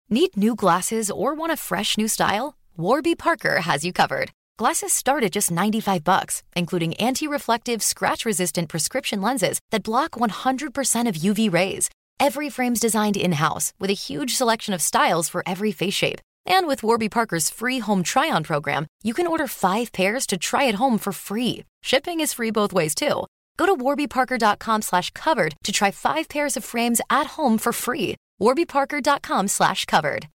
Need new glasses or want a fresh new style? Warby Parker has you covered. Glasses start at just $95, including anti-reflective, scratch-resistant prescription lenses that block 100% of UV rays. Every frame's designed in-house with a huge selection of styles for every face shape. And with Warby Parker's free home try-on program, you can order 5 pairs to try at home for free. Shipping is free both ways, too. Go to warbyparker.com/covered to try 5 pairs of frames at home for free. warbyparker.com/covered.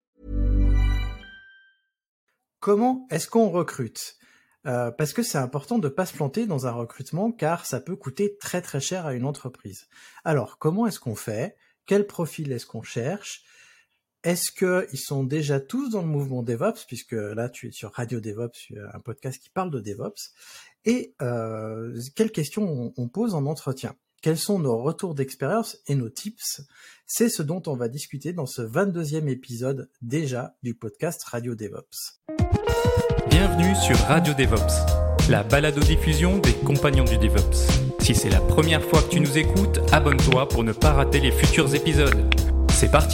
Comment est-ce qu'on recrute ? Parce que c'est important de ne pas se planter dans un recrutement car ça peut coûter très très cher à une entreprise. Alors, comment est-ce qu'on fait ? Quel profil est-ce qu'on cherche ? Est-ce qu'ils sont déjà tous dans le mouvement DevOps, puisque là tu es sur Radio DevOps, un podcast qui parle de DevOps, et quelles questions on pose en entretien ? Quels sont nos retours d'expérience et nos tips ? C'est ce dont on va discuter dans ce 22e épisode déjà du podcast Radio DevOps. Bienvenue sur Radio DevOps, la balado-diffusion des compagnons du DevOps. Si c'est la première fois que tu nous écoutes, abonne-toi pour ne pas rater les futurs épisodes. C'est parti !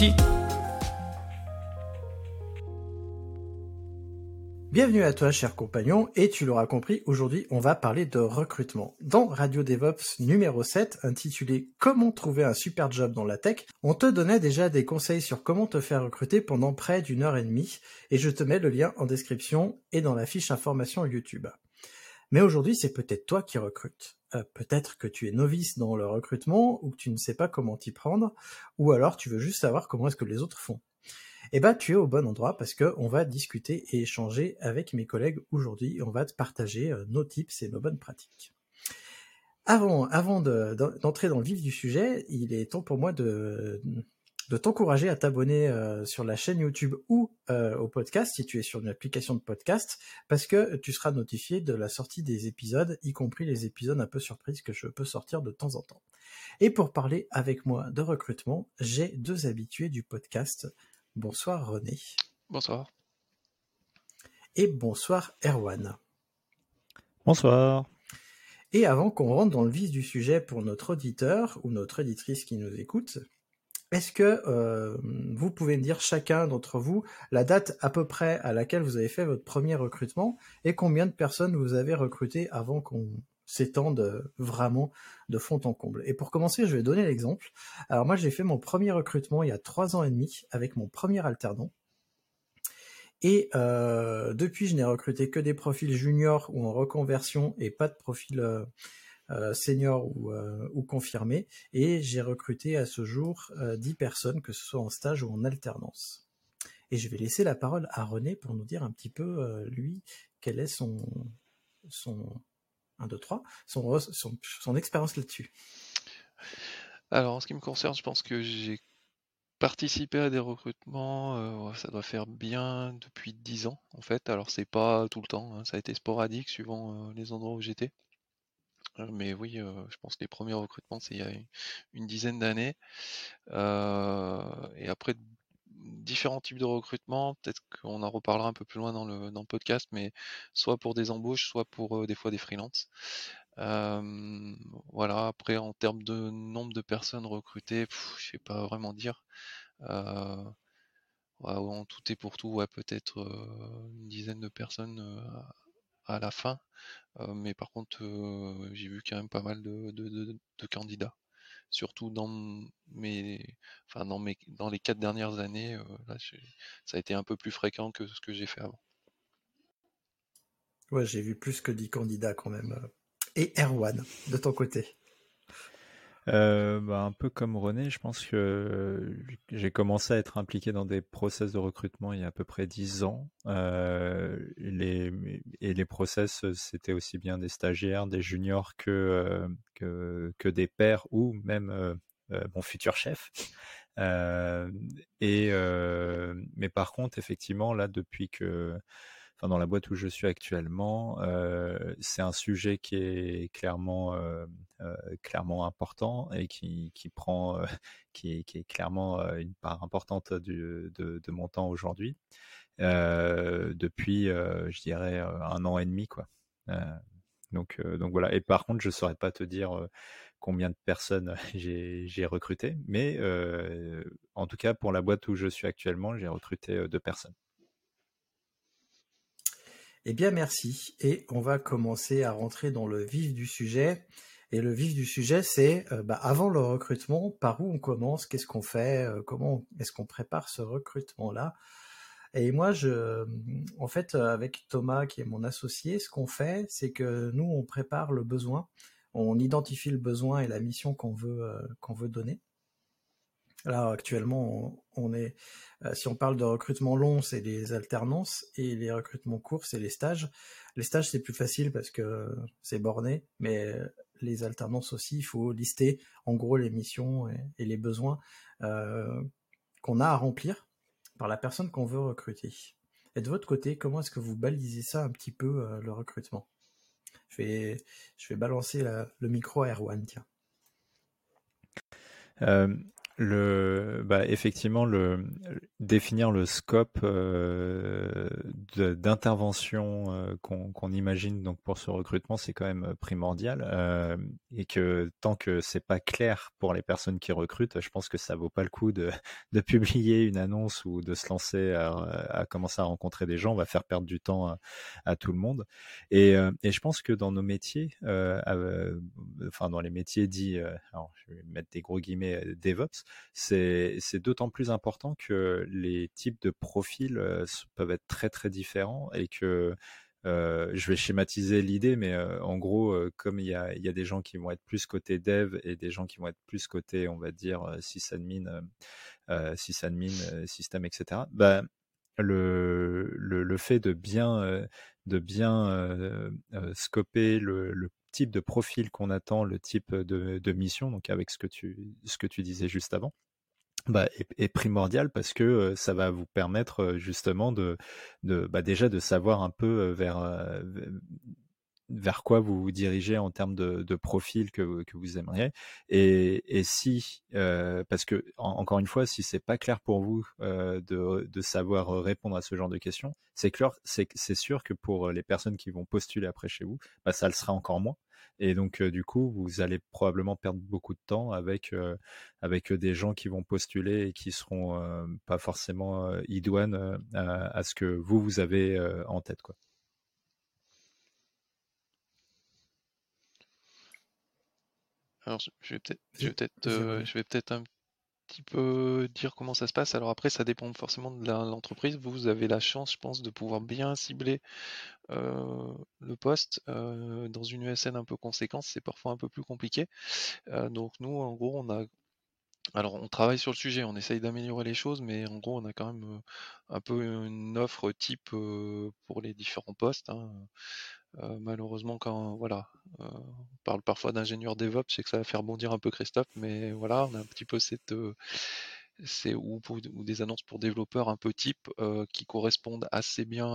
Bienvenue à toi, cher compagnon, et tu l'auras compris, aujourd'hui, on va parler de recrutement. Dans Radio DevOps numéro 7, intitulé « Comment trouver un super job dans la tech », on te donnait déjà des conseils sur comment te faire recruter pendant près d'une heure et demie, et je te mets le lien en description et dans la fiche information YouTube. Mais aujourd'hui, c'est peut-être toi qui recrutes. Peut-être que tu es novice dans le recrutement, ou que tu ne sais pas comment t'y prendre, ou alors tu veux juste savoir comment est-ce que les autres font. Eh ben, tu es au bon endroit parce que on va discuter et échanger avec mes collègues aujourd'hui. On va te partager nos tips et nos bonnes pratiques. Avant d'entrer dans le vif du sujet, il est temps pour moi de t'encourager à t'abonner sur la chaîne YouTube ou au podcast si tu es sur une application de podcast, parce que tu seras notifié de la sortie des épisodes, y compris les épisodes un peu surprises que je peux sortir de temps en temps. Et pour parler avec moi de recrutement, j'ai 2 habitués du podcast. Bonsoir René. Bonsoir. Et bonsoir Erwan. Bonsoir. Et avant qu'on rentre dans le vif du sujet pour notre auditeur ou notre auditrice qui nous écoute, est-ce que vous pouvez me dire chacun d'entre vous la date à peu près à laquelle vous avez fait votre premier recrutement et combien de personnes vous avez recrutées avant qu'on s'étende vraiment de fond en comble. Et pour commencer, je vais donner l'exemple. Alors moi, j'ai fait mon premier recrutement il y a 3 ans et demi avec mon premier alternant. Et depuis, je n'ai recruté que des profils juniors ou en reconversion et pas de profil senior ou confirmé. Et j'ai recruté à ce jour 10 personnes, que ce soit en stage ou en alternance. Et je vais laisser la parole à René pour nous dire un petit peu, lui, quel est son 1, 2, 3, son expérience là-dessus. Alors, en ce qui me concerne, je pense que j'ai participé à des recrutements, ça doit faire bien depuis 10 ans, en fait. Alors, c'est pas tout le temps, hein, ça a été sporadique suivant les endroits où j'étais. Mais oui, je pense que les premiers recrutements, c'est il y a une dizaine d'années. Et après, différents types de recrutements, peut-être qu'on en reparlera un peu plus loin dans le podcast, mais soit pour des embauches, soit pour des fois des freelances. Voilà, après en termes de nombre de personnes recrutées, je sais pas vraiment dire. Ouais, en tout et pour tout, ouais, peut-être une dizaine de personnes à la fin. Mais par contre, j'ai vu quand même pas mal de candidats. Surtout dans les 4 dernières années, là, ça a été un peu plus fréquent que ce que j'ai fait avant. Ouais, j'ai vu plus que 10 candidats quand même. Et Erwan, de ton côté? Un peu comme René, je pense que j'ai commencé à être impliqué dans des process de recrutement il y a à peu près 10 ans. Les process, c'était aussi bien des stagiaires, des juniors que des pairs ou même mon futur chef. Mais par contre, effectivement, là, dans la boîte où je suis actuellement, c'est un sujet qui est clairement important et qui prend qui est clairement une part importante de mon temps aujourd'hui, depuis je dirais 1 an et demi, quoi. Donc voilà. Et par contre, je saurais pas te dire combien de personnes j'ai recruté, mais en tout cas, pour la boîte où je suis actuellement, j'ai recruté 2 personnes. Eh bien, merci. Et on va commencer à rentrer dans le vif du sujet. Et le vif du sujet, c'est avant le recrutement, par où on commence, qu'est-ce qu'on fait, comment est-ce qu'on prépare ce recrutement-là. Et moi, en fait, avec Thomas, qui est mon associé, ce qu'on fait, c'est que nous, on prépare le besoin, on identifie le besoin et la mission qu'on veut donner. Là, actuellement, on est, si on parle de recrutement long, c'est les alternances, et les recrutements courts, c'est les stages. Les stages, c'est plus facile parce que c'est borné, mais les alternances aussi, il faut lister en gros les missions et les besoins qu'on a à remplir par la personne qu'on veut recruter. Et de votre côté, comment est-ce que vous balisez ça un petit peu, le recrutement? Je vais balancer le micro à Erwan, tiens. Effectivement, définir le scope d'intervention qu'on imagine donc pour ce recrutement, c'est quand même primordial. Et que tant que c'est pas clair pour les personnes qui recrutent, je pense que ça vaut pas le coup de publier une annonce ou de se lancer à commencer à rencontrer des gens. On va faire perdre du temps à tout le monde. Et je pense que dans nos métiers, dans les métiers dits, alors je vais mettre des gros guillemets, DevOps, c'est d'autant plus important que les types de profils peuvent être très très différents et que je vais schématiser l'idée, mais en gros, comme il y a des gens qui vont être plus côté dev et des gens qui vont être plus côté, on va dire, sysadmin, système, etc. Le fait de bien scoper le type de profil qu'on attend, le type de mission, donc avec ce que tu disais juste avant, est primordial parce que ça va vous permettre justement déjà de savoir un peu vers quoi vous vous dirigez en termes de profil que vous aimeriez. Et si, parce que encore une fois, si c'est pas clair pour vous de savoir répondre à ce genre de questions, c'est sûr que pour les personnes qui vont postuler après chez vous, ça le sera encore moins. Et donc du coup, vous allez probablement perdre beaucoup de temps avec des gens qui vont postuler et qui seront pas forcément idoines à ce que vous avez en tête, quoi. Alors, je vais peut-être un petit peu dire comment ça se passe. Alors après, ça dépend forcément de l'entreprise. Vous avez la chance, je pense, de pouvoir bien cibler le poste. Dans une ESN un peu conséquente, c'est parfois un peu plus compliqué. Donc nous, en gros, on travaille sur le sujet, on essaye d'améliorer les choses, mais en gros, on a quand même un peu une offre type pour les différents postes, hein. Malheureusement, on parle parfois d'ingénieur DevOps, je sais que ça va faire bondir un peu Christophe, mais voilà, on a un petit peu ou des annonces pour développeurs un peu type qui correspondent assez bien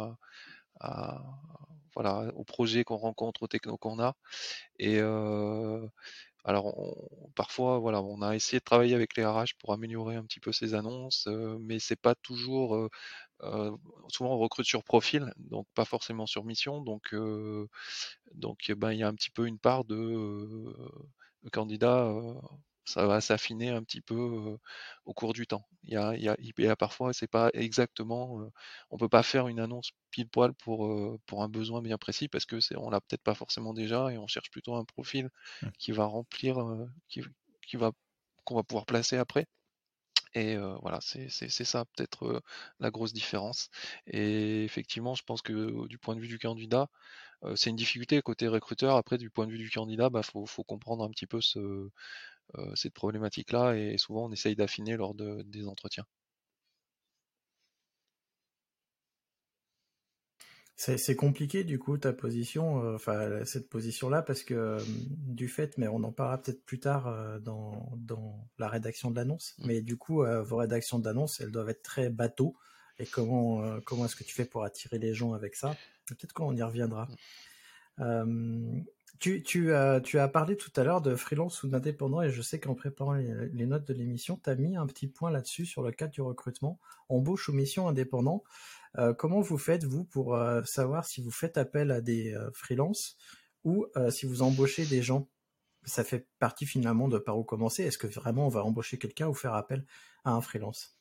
au projet qu'on rencontre, aux technos qu'on a. Et alors, parfois, on a essayé de travailler avec les RH pour améliorer un petit peu ces annonces, mais c'est pas toujours. Souvent, on recrute sur profil, donc pas forcément sur mission. Donc, il y a un petit peu une part de candidats. Ça va s'affiner un petit peu au cours du temps. Il y a parfois, c'est pas exactement. On peut pas faire une annonce pile poil pour un besoin bien précis parce que on l'a peut-être pas forcément déjà et on cherche plutôt un profil qui va remplir, qui va qu'on va pouvoir placer après. Et voilà, c'est ça peut-être la grosse différence. Et effectivement, je pense que du point de vue du candidat, c'est une difficulté côté recruteur. Après, du point de vue du candidat, faut comprendre un petit peu cette problématique-là et souvent on essaye d'affiner lors des entretiens. C'est compliqué du coup ta position, cette position-là, parce que du fait, mais on en parlera peut-être plus tard dans la rédaction de l'annonce, mais du coup vos rédactions d'annonce, elles doivent être très bateau, et comment est-ce que tu fais pour attirer les gens avec ça? Peut-être qu'on y reviendra. Tu as parlé tout à l'heure de freelance ou d'indépendant, et je sais qu'en préparant les notes de l'émission, tu as mis un petit point là-dessus sur le cadre du recrutement, embauche ou mission indépendant. Comment vous faites, vous, pour savoir si vous faites appel à des freelances ou si vous embauchez des gens? ça fait partie finalement de par où commencer. Est-ce que vraiment on va embaucher quelqu'un ou faire appel à un freelance?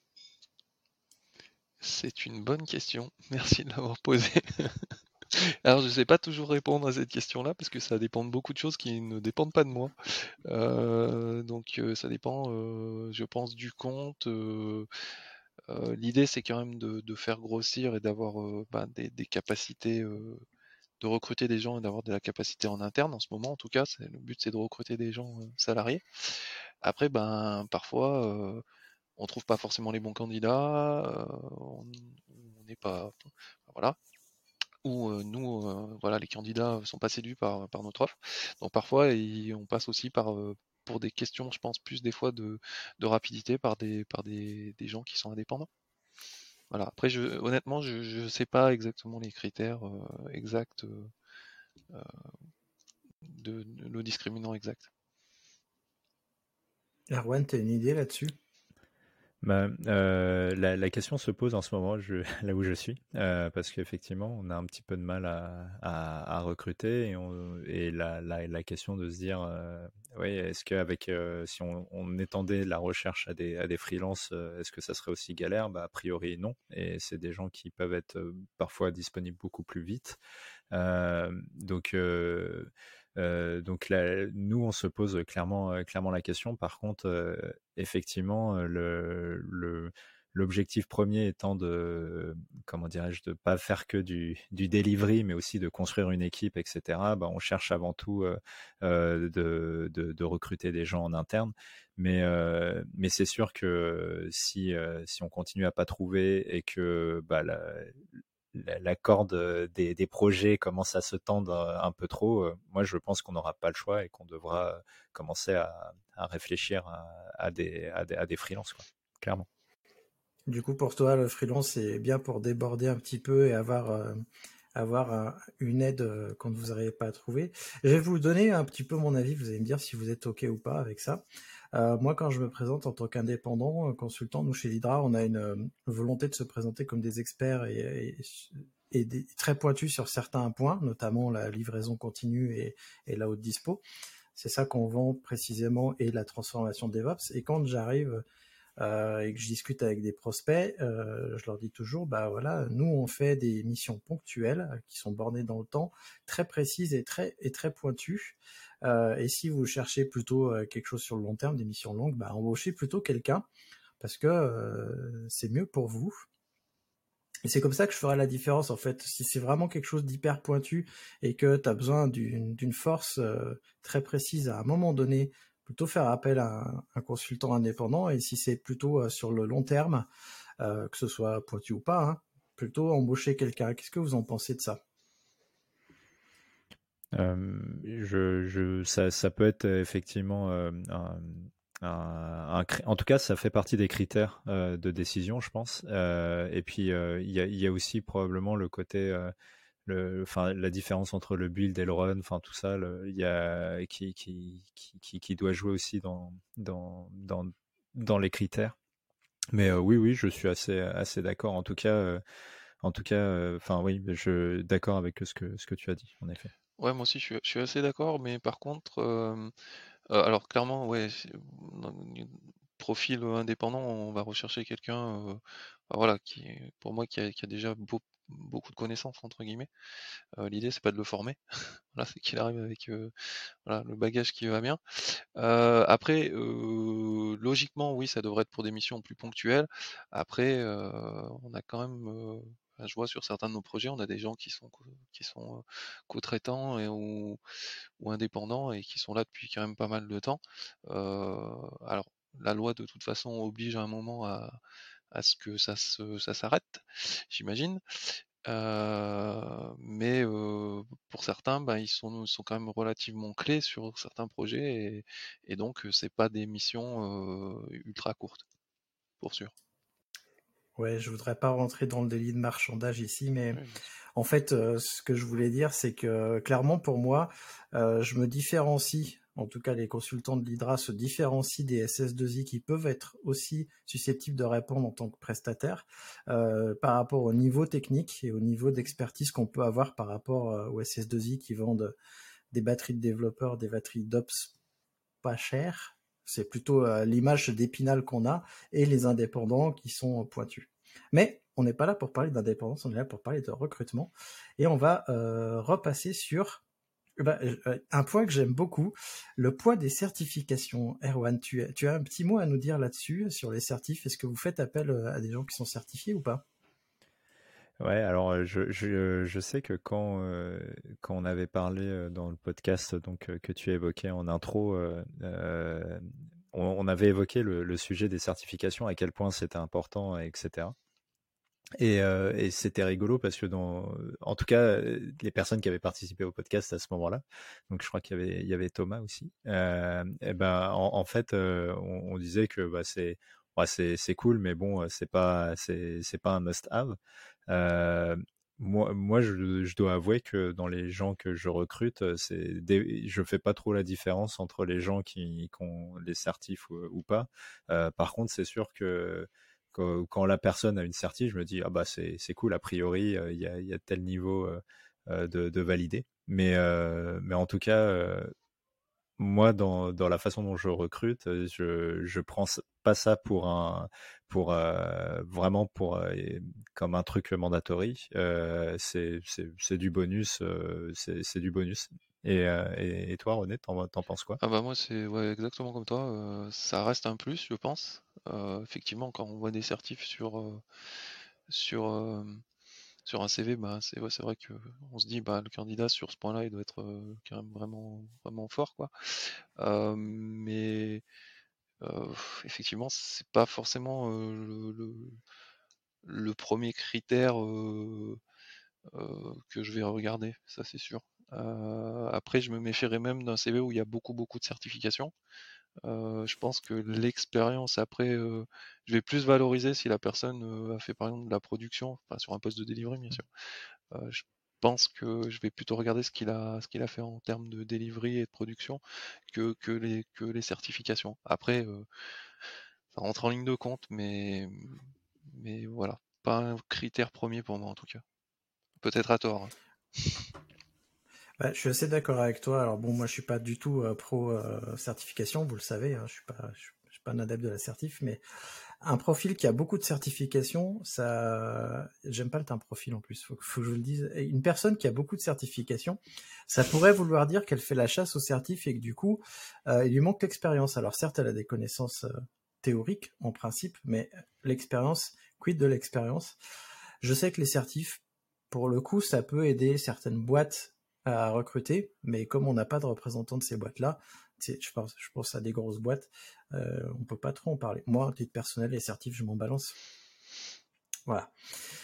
C'est une bonne question. Merci de l'avoir posée. Alors, je ne sais pas toujours répondre à cette question-là parce que ça dépend de beaucoup de choses qui ne dépendent pas de moi. Donc, ça dépend, je pense, du compte. L'idée, c'est quand même de faire grossir et d'avoir des capacités, de recruter des gens et d'avoir de la capacité en interne. En ce moment, en tout cas, le but, c'est de recruter des gens salariés. Après, parfois, on trouve pas forcément les bons candidats, on n'est pas, voilà, ou nous, voilà, les candidats sont pas séduits par notre offre. Donc parfois, on passe aussi pour des questions, je pense, plus des fois de rapidité par des gens qui sont indépendants. Voilà. Après, honnêtement, je sais pas exactement les critères exacts de le discriminant exact. Erwan, t'as une idée là-dessus? La question se pose en ce moment, là où je suis, parce qu'effectivement, on a un petit peu de mal à recruter et la question de se dire, oui, est-ce qu'avec, si on étendait la recherche à des freelances, est-ce que ça serait aussi galère? Bah, a priori, non. Et c'est des gens qui peuvent être parfois disponibles beaucoup plus vite. Donc là, nous, on se pose clairement la question. Par contre, effectivement, l'objectif premier étant de, comment dirais-je, de pas faire que du delivery, mais aussi de construire une équipe, etc. Bah, on cherche avant tout de recruter des gens en interne. Mais c'est sûr que si on continue à pas trouver et que la corde des projets commence à se tendre un peu trop, moi je pense qu'on n'aura pas le choix et qu'on devra commencer à réfléchir à des freelances, quoi, clairement. Du coup, pour toi, le freelance, c'est bien pour déborder un petit peu et une aide quand vous n'arrivez pas à trouver. Je vais vous donner un petit peu mon avis, vous allez me dire si vous êtes OK ou pas avec ça. Moi, quand je me présente en tant qu'indépendant, consultant, nous chez l'Hydra, on a une volonté de se présenter comme des experts et très pointus sur certains points, notamment la livraison continue et la haute dispo. C'est ça qu'on vend précisément et la transformation DevOps. Et quand j'arrive et que je discute avec des prospects, je leur dis toujours, bah voilà, nous on fait des missions ponctuelles qui sont bornées dans le temps, très précises et très pointues. Et si vous cherchez plutôt quelque chose sur le long terme, des missions longues, bah embauchez plutôt quelqu'un parce que c'est mieux pour vous. Et c'est comme ça que je ferai la différence en fait. Si c'est vraiment quelque chose d'hyper pointu et que tu as besoin d'une force très précise à un moment donné, plutôt faire appel à un consultant indépendant. Et si c'est plutôt sur le long terme, que ce soit pointu ou pas, hein, plutôt embaucher quelqu'un. Qu'est-ce que vous en pensez de ça? Ça peut être effectivement en tout cas, ça fait partie des critères de décision, je pense. Et puis, il y a aussi probablement le côté, la différence entre le build et le run, enfin tout ça, il y a qui doit jouer aussi dans les critères. Mais oui, je suis assez d'accord. Enfin oui, je d'accord avec ce que tu as dit, en effet. Ouais, moi aussi, je suis assez d'accord, mais par contre, alors clairement, ouais, dans le profil indépendant, on va rechercher quelqu'un, voilà, pour moi, qui a déjà beaucoup de connaissances, entre guillemets. L'idée, c'est pas de le former, voilà, c'est qu'il arrive avec voilà, le bagage qui va bien. Après, logiquement, oui, ça devrait être pour des missions plus ponctuelles. Après, on a quand même, enfin, je vois sur certains de nos projets, on a des gens qui sont co-traitants ou indépendants et qui sont là depuis quand même pas mal de temps. Alors, la loi, de toute façon, oblige à un moment à ce que ça s'arrête, j'imagine. Mais pour certains, ils sont quand même relativement clés sur certains projets et donc c'est pas des missions ultra courtes, pour sûr. Ouais, je voudrais pas rentrer dans le délit de marchandage ici, mais Oui, bien sûr. en fait, ce que je voulais dire, c'est que clairement pour moi, je me différencie, en tout cas les consultants de l'Hydra se différencient des SS2I qui peuvent être aussi susceptibles de répondre en tant que prestataires par rapport au niveau technique et au niveau d'expertise qu'on peut avoir par rapport aux SS2I qui vendent des batteries de développeurs, des batteries d'ops pas cher. C'est plutôt l'image d'Épinal qu'on a et les indépendants qui sont pointus. Mais on n'est pas là pour parler d'indépendance, on est là pour parler de recrutement. Et on va repasser sur un point que j'aime beaucoup, le poids des certifications. Erwan, tu as un petit mot à nous dire là-dessus, sur les certifs. Est-ce que vous faites appel à des gens qui sont certifiés ou pas? Ouais, alors je sais que quand on avait parlé dans le podcast donc que tu as évoqué en intro, on avait évoqué le sujet des certifications, à quel point c'était important, etc. Et c'était rigolo parce que en tout cas, les personnes qui avaient participé au podcast à ce moment-là, donc je crois qu'il y avait Thomas aussi, et ben en fait, on disait que bah, c'est cool, mais bon, c'est pas un must-have. Euh, moi je dois avouer que dans les gens que je recrute, je fais pas trop la différence entre les gens qui ont les certifs ou pas. Par contre, c'est sûr que quand la personne a une certif, je me dis ah bah c'est cool, a priori il y a tel niveau de validé. Mais en tout cas, moi dans la façon dont je recrute, je prends pas ça vraiment comme un truc mandatory. C'est du bonus, c'est du bonus. Et toi, René, t'en penses quoi? Ah bah moi c'est ouais, exactement comme toi, ça reste un plus je pense. Effectivement quand on voit des certifs sur, sur un CV, bah c'est vrai que on se dit bah le candidat sur ce point-là il doit être quand même vraiment, vraiment fort quoi. Mais effectivement c'est pas forcément le premier critère que je vais regarder, ça c'est sûr. Après je me méfierais même d'un CV où il y a beaucoup beaucoup de certifications. Je pense que l'expérience après, je vais plus valoriser si la personne a fait par exemple de la production, enfin sur un poste de delivery bien sûr. Je pense que je vais plutôt regarder ce qu'il a fait en termes de delivery et de production que les certifications. Après, ça rentre en ligne de compte, mais voilà, pas un critère premier pour moi en tout cas. Peut-être à tort, hein. Je suis assez d'accord avec toi. Alors bon, moi je suis pas du tout pro certification, vous le savez, hein, je suis pas un adepte de la certif, mais un profil qui a beaucoup de certifications, ça, j'aime pas le terme profil en plus, faut que je vous le dise. Et une personne qui a beaucoup de certifications, ça pourrait vouloir dire qu'elle fait la chasse aux certifs et que du coup, il lui manque l'expérience. Alors certes, elle a des connaissances théoriques en principe, mais l'expérience, quid de l'expérience? Je sais que les certifs, pour le coup, ça peut aider certaines boîtes à recruter, mais comme on n'a pas de représentants de ces boîtes-là, je pense à des grosses boîtes, on peut pas trop en parler. Moi, à titre personnel, les certifs, je m'en balance. Voilà.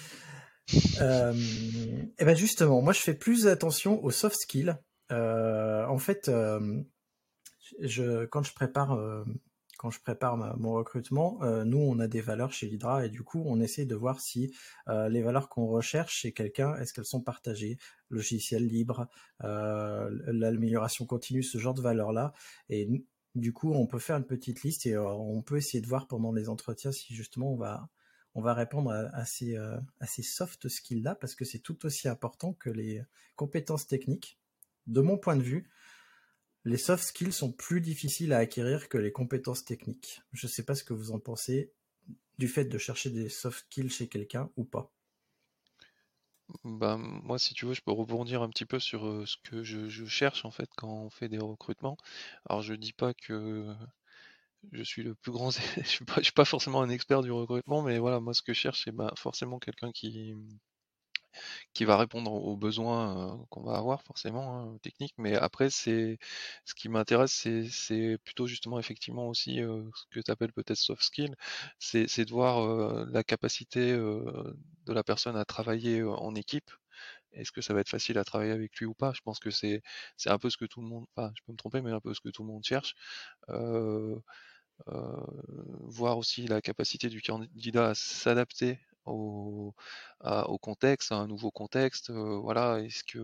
Et ben justement, moi, je fais plus attention aux soft skills. En fait, quand je prépare mon recrutement, nous on a des valeurs chez l'Hydra et du coup on essaie de voir si les valeurs qu'on recherche chez quelqu'un, est-ce qu'elles sont partagées, logiciel libre, l'amélioration continue, ce genre de valeurs-là. Et du coup on peut faire une petite liste et on peut essayer de voir pendant les entretiens si justement on va répondre à ces soft skills-là parce que c'est tout aussi important que les compétences techniques. De mon point de vue, les soft skills sont plus difficiles à acquérir que les compétences techniques. Je ne sais pas ce que vous en pensez du fait de chercher des soft skills chez quelqu'un ou pas. Bah, moi, si tu veux, je peux rebondir un petit peu sur ce que je cherche en fait quand on fait des recrutements. Alors, je dis pas que je suis le plus grand, je suis pas forcément un expert du recrutement, mais voilà, moi, ce que je cherche, c'est bah, forcément quelqu'un qui va répondre aux besoins qu'on va avoir forcément hein, techniques. Mais après, c'est ce qui m'intéresse, c'est plutôt justement effectivement aussi ce que tu appelles peut-être soft skill, c'est de voir la capacité de la personne à travailler en équipe. Est-ce que ça va être facile à travailler avec lui ou pas? Je pense que c'est un peu ce que tout le monde, enfin, je peux me tromper, mais un peu ce que tout le monde cherche. Euh, voir aussi la capacité du candidat à s'adapter au contexte, à un nouveau contexte. Voilà,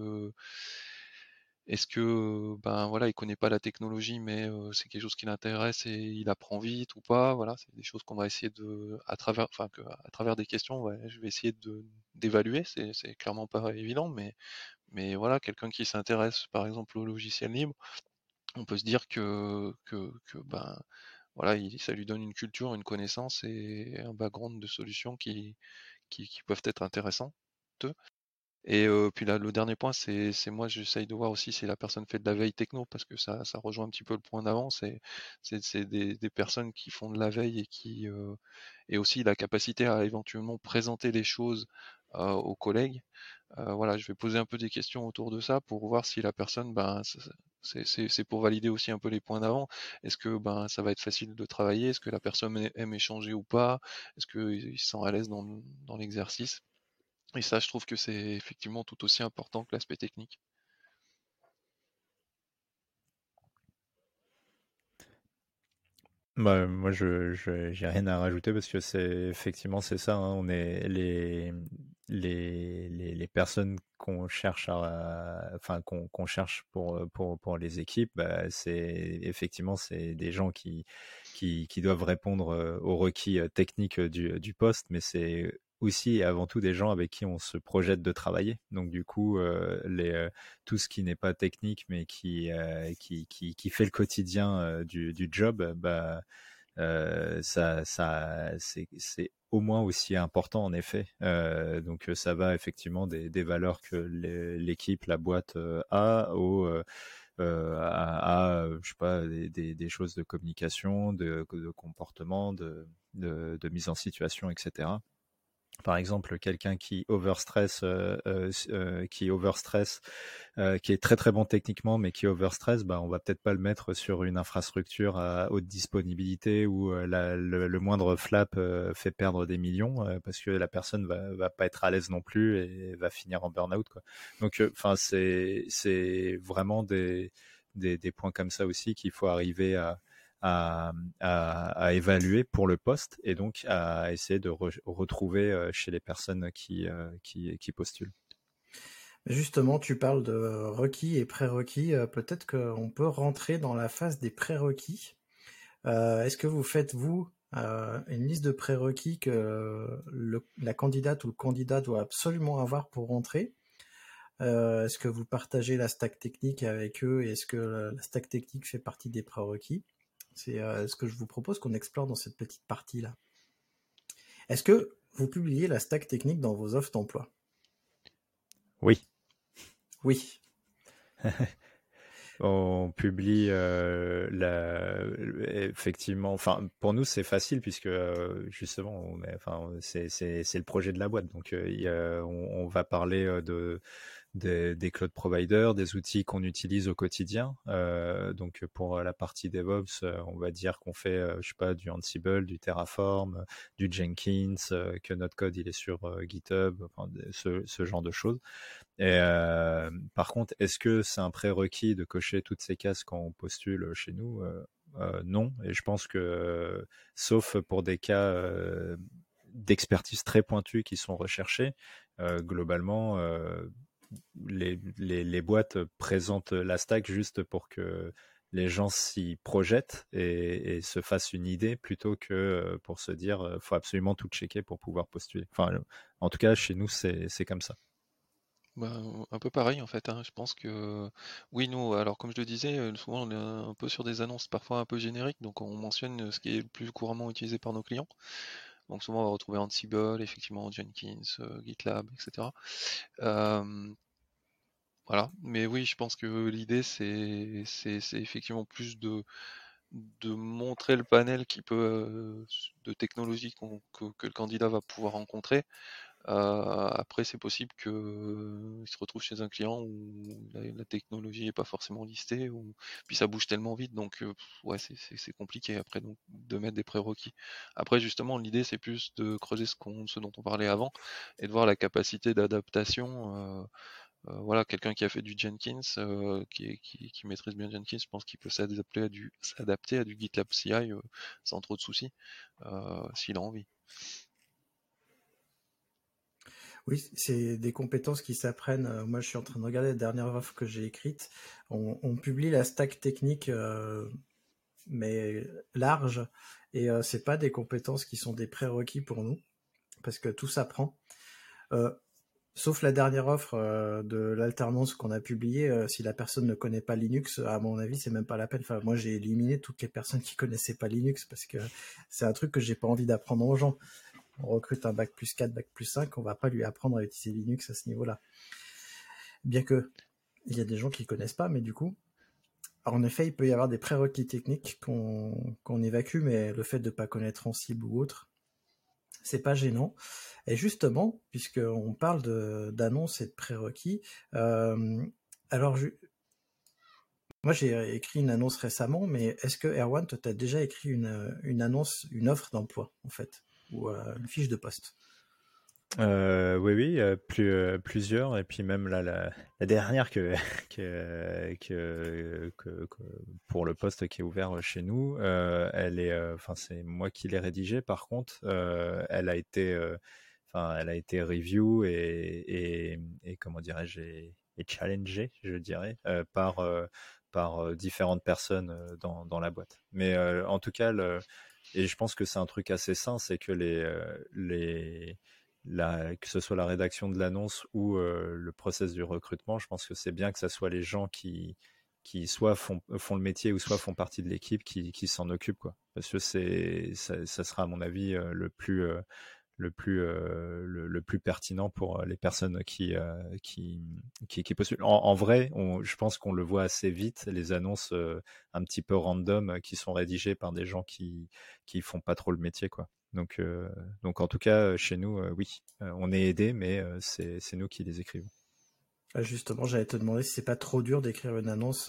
est-ce que ben voilà, il connaît pas la technologie, mais c'est quelque chose qui l'intéresse et il apprend vite ou pas. Voilà, c'est des choses qu'on va essayer de, à travers, enfin à travers des questions, ouais, je vais essayer d'évaluer. C'est clairement pas évident, mais voilà, quelqu'un qui s'intéresse par exemple au logiciel libre on peut se dire que ben, voilà, ça lui donne une culture, une connaissance et un background de solutions qui peuvent être intéressants. Et puis là, le dernier point, c'est moi, j'essaye de voir aussi si la personne fait de la veille techno, parce que ça rejoint un petit peu le point d'avant. C'est des personnes qui font de la veille et aussi la capacité à éventuellement présenter les choses aux collègues. Voilà, je vais poser un peu des questions autour de ça pour voir si la personne, ben, c'est pour valider aussi un peu les points d'avant. Est-ce que ben ça va être facile de travailler? Est-ce que la personne aime échanger ou pas? Est-ce qu'il se sent à l'aise dans l'exercice? Et ça, je trouve que c'est effectivement tout aussi important que l'aspect technique. Bah, moi, j'ai rien à rajouter parce que c'est ça, hein, on est les personnes qu'on cherche enfin, qu'on cherche pour les équipes, bah, c'est des gens qui doivent répondre aux requis techniques du poste, mais c'est aussi et avant tout des gens avec qui on se projette de travailler. Donc, du coup, tout ce qui n'est pas technique, mais qui fait le quotidien du job, bah, c'est au moins aussi important en effet. Donc ça va effectivement des valeurs que l'équipe, la boîte je sais pas, des choses de communication, de comportement, de mise en situation, etc. Par exemple, quelqu'un qui overstress, qui est très très bon techniquement, mais qui overstress, bah, on va peut-être pas le mettre sur une infrastructure à haute disponibilité où le moindre flap fait perdre des millions parce que la personne va pas être à l'aise non plus et va finir en burn-out, quoi. Donc, enfin, c'est vraiment des points comme ça aussi qu'il faut arriver à évaluer pour le poste et donc à essayer de retrouver chez les personnes qui postulent. Justement, tu parles de requis et prérequis. Peut-être qu'on peut rentrer dans la phase des prérequis. Est-ce que vous faites, vous, une liste de prérequis que la candidate ou le candidat doit absolument avoir pour rentrer? Est-ce que vous partagez la stack technique avec eux et est-ce que la stack technique fait partie des prérequis? C'est ce que je vous propose qu'on explore dans cette petite partie-là. Est-ce que vous publiez la stack technique dans vos offres d'emploi? Oui. Oui. On publie effectivement. Enfin, pour nous, c'est facile puisque justement, c'est le projet de la boîte. Donc, on va parler des cloud providers, des outils qu'on utilise au quotidien. Donc pour la partie DevOps, on va dire qu'on fait, je sais pas, du Ansible, du Terraform, du Jenkins, que notre code il est sur GitHub, enfin, ce genre de choses. Et par contre, est-ce que c'est un prérequis de cocher toutes ces cases quand on postule chez nous? Non. Et je pense que, sauf pour des cas d'expertise très pointus qui sont recherchés, globalement, les boîtes présentent la stack juste pour que les gens s'y projettent et se fassent une idée plutôt que pour se dire faut absolument tout checker pour pouvoir postuler. Enfin, en tout cas, chez nous, c'est comme ça. Bah, un peu pareil en fait, hein. Je pense que oui, nous, alors comme je le disais, souvent on est un peu sur des annonces parfois un peu génériques, donc on mentionne ce qui est le plus couramment utilisé par nos clients. Donc souvent on va retrouver Ansible, effectivement Jenkins, GitLab, etc. Voilà, mais oui, je pense que l'idée c'est effectivement plus de montrer le panel de technologies que le candidat va pouvoir rencontrer. Après, c'est possible qu'il se retrouve chez un client où la technologie n'est pas forcément listée, puis ça bouge tellement vite, donc ouais, c'est compliqué après donc, de mettre des prérequis. Après, justement, l'idée c'est plus de creuser ce dont on parlait avant et de voir la capacité d'adaptation. Voilà, quelqu'un qui a fait du Jenkins, qui maîtrise bien Jenkins, je pense qu'il peut s'adapter à du GitLab CI sans trop de soucis, s'il a envie. Oui, c'est des compétences qui s'apprennent. Moi, je suis en train de regarder la dernière offre que j'ai écrite. On publie la stack technique, mais large, et c'est pas des compétences qui sont des prérequis pour nous, parce que tout s'apprend. Sauf la dernière offre de l'alternance qu'on a publiée, si la personne ne connaît pas Linux, à mon avis, c'est même pas la peine. Enfin, moi, j'ai éliminé toutes les personnes qui connaissaient pas Linux parce que c'est un truc que j'ai pas envie d'apprendre aux gens. On recrute un bac+4, bac+5, on va pas lui apprendre à utiliser Linux à ce niveau-là. Bien que il y a des gens qui connaissent pas, mais du coup, en effet, il peut y avoir des prérequis techniques qu'on évacue, mais le fait de pas connaître Ansible ou autre, c'est pas gênant. Et justement, puisqu'on parle d'annonces et de prérequis, alors moi j'ai écrit une annonce récemment, mais est-ce que Erwan, tu as déjà écrit une annonce, une offre d'emploi en fait, ou une fiche de poste? Oui, plusieurs, et puis même là, la dernière pour le poste qui est ouvert chez nous, enfin c'est moi qui l'ai rédigée. Par contre, elle a été review et comment dirais-je, et challengée, je dirais, par différentes personnes dans la boîte. Mais en tout cas, et je pense que c'est un truc assez sain, c'est que que ce soit la rédaction de l'annonce ou le process du recrutement, je pense que c'est bien que ce soit les gens qui soit font le métier ou soit font partie de l'équipe qui s'en occupent, quoi. Parce que ça sera à mon avis le plus pertinent pour les personnes qui postulent. En vrai, je pense qu'on le voit assez vite, les annonces un petit peu random qui sont rédigées par des gens qui font pas trop le métier, quoi. Donc en tout cas, chez nous, oui, on est aidé, mais c'est nous qui les écrivons. Justement, j'allais te demander si c'est pas trop dur d'écrire une annonce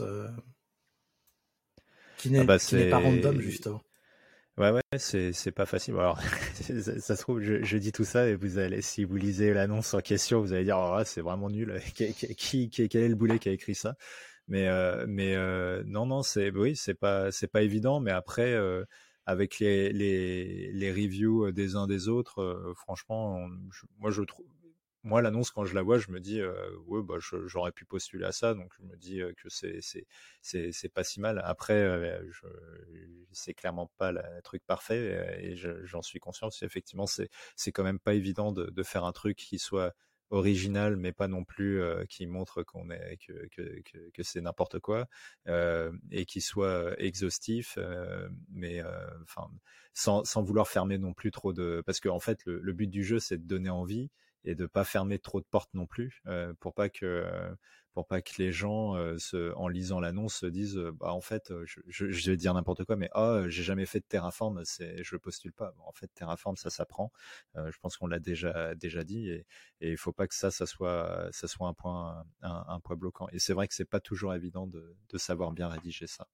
qui Ah bah n'est pas random, justement. Ouais, c'est pas facile. Bon, alors, ça se trouve, je dis tout ça et si vous lisez l'annonce en question, vous allez dire, oh, c'est vraiment nul. Quel est le boulet qui a écrit ça? Mais non, oui, c'est pas évident. Mais après, avec les reviews des uns des autres, franchement, moi je trouve. Moi, l'annonce, quand je la vois, je me dis, ouais, bah, j'aurais pu postuler à ça, donc je me dis que c'est pas si mal. Après, c'est clairement pas le truc parfait, et j'en suis conscient. Parce qu'effectivement, c'est quand même pas évident de faire un truc qui soit original, mais pas non plus qui montre que c'est n'importe quoi, et qui soit exhaustif, mais enfin, sans vouloir fermer non plus trop de. Parce qu'en fait, le but du jeu, c'est de donner envie et de pas fermer trop de portes non plus, pour pas que les gens, en lisant l'annonce, se disent, bah en fait, je vais dire n'importe quoi, mais j'ai jamais fait de Terraform, je postule pas. Bon, en fait, Terraform, ça s'apprend. Je pense qu'on l'a déjà dit, et il faut pas que ça soit un point bloquant. Et c'est vrai que c'est pas toujours évident de savoir bien rédiger ça.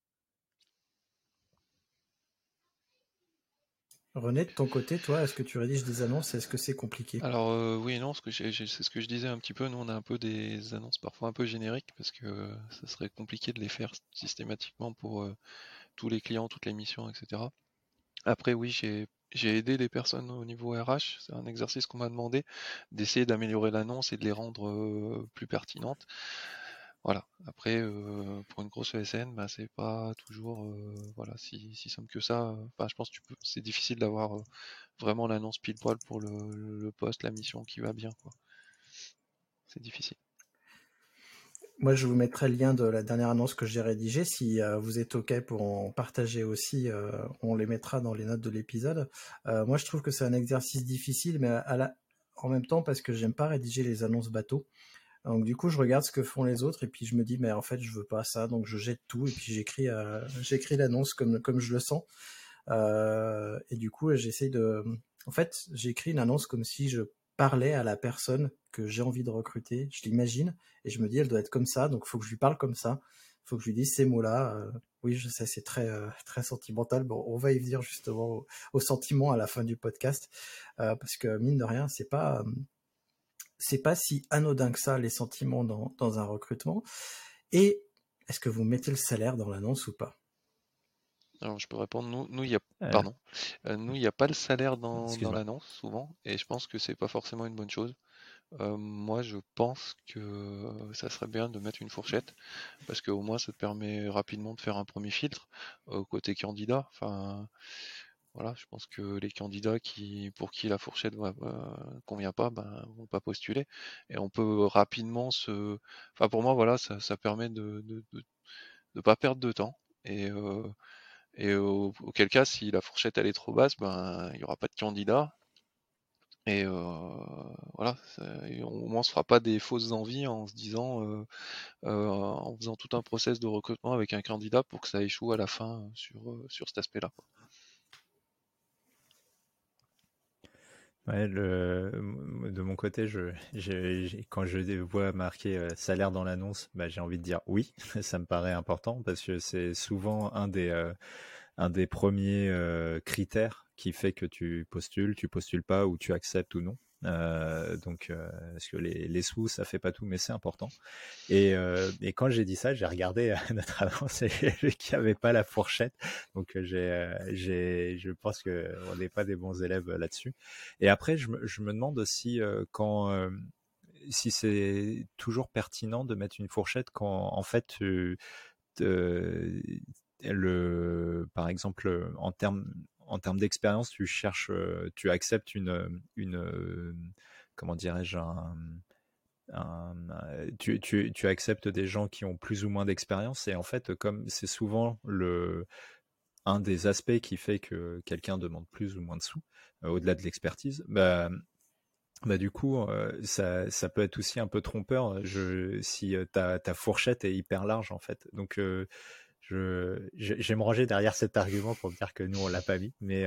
René, de ton côté, toi, est-ce que tu rédiges des annonces? Est-ce que c'est compliqué? Alors oui et non, c'est ce que je disais un petit peu, nous on a un peu des annonces parfois un peu génériques parce que ça serait compliqué de les faire systématiquement pour tous les clients, toutes les missions, etc. Après oui, j'ai aidé des personnes au niveau RH, c'est un exercice qu'on m'a demandé, d'essayer d'améliorer l'annonce et de les rendre plus pertinentes. Voilà. Après, pour une grosse ESN, bah, c'est pas toujours voilà, si simple que ça. Enfin, je pense que c'est difficile d'avoir vraiment l'annonce pile poil pour le poste, la mission qui va bien, quoi. C'est difficile. Moi, je vous mettrai le lien de la dernière annonce que j'ai rédigée. Si vous êtes OK pour en partager aussi, on les mettra dans les notes de l'épisode. Moi, je trouve que c'est un exercice difficile, mais en même temps, parce que j'aime pas rédiger les annonces bateau. Donc du coup, je regarde ce que font les autres et puis je me dis, mais en fait, je veux pas ça, donc je jette tout et puis j'écris l'annonce comme je le sens. Et du coup, en fait, j'écris une annonce comme si je parlais à la personne que j'ai envie de recruter. Je l'imagine et je me dis, elle doit être comme ça, donc il faut que je lui parle comme ça. Il faut que je lui dise ces mots-là. Oui, je sais, c'est très sentimental. Bon, on va y venir justement au sentiment à la fin du podcast, parce que mine de rien, c'est pas si anodin que ça, les sentiments dans un recrutement. Et est-ce que vous mettez le salaire dans l'annonce ou pas? Alors, je peux répondre, nous, il y a, Euh, pardon, nous, il n'y a pas le salaire dans Excuse-moi. l'annonce, souvent, et je pense que c'est pas forcément une bonne chose. Moi, je pense que ça serait bien de mettre une fourchette, parce qu'au moins, ça te permet rapidement de faire un premier filtre côté candidat. Enfin, voilà, je pense que les candidats pour qui la fourchette convient pas, vont pas postuler. Et on peut rapidement enfin pour moi, voilà, ça permet de pas perdre de temps. Et auquel cas, si la fourchette elle est trop basse, il y aura pas de candidat. Et voilà, et au moins on se fera pas des fausses envies en se disant, en faisant tout un process de recrutement avec un candidat pour que ça échoue à la fin sur cet aspect-là, quoi. Ouais, de mon côté, quand je vois marqué salaire dans l'annonce, j'ai envie de dire oui, ça me paraît important parce que c'est souvent un des premiers critères qui fait que tu postules pas ou tu acceptes ou non. Parce que les sous, ça fait pas tout, mais c'est important. Et quand j'ai dit ça, j'ai regardé notre annonce et j'ai vu qu'il n'y avait pas la fourchette. Donc je pense qu'on n'est pas des bons élèves là-dessus. Et après, je me demande aussi si c'est toujours pertinent de mettre une fourchette quand en fait par exemple en termes d'expérience, tu acceptes comment dirais-je tu acceptes des gens qui ont plus ou moins d'expérience et en fait comme c'est souvent un des aspects qui fait que quelqu'un demande plus ou moins de sous au-delà de l'expertise, du coup ça peut être aussi un peu trompeur si ta fourchette est hyper large en fait. Donc je vais me ranger derrière cet argument pour dire que nous on l'a pas mis, mais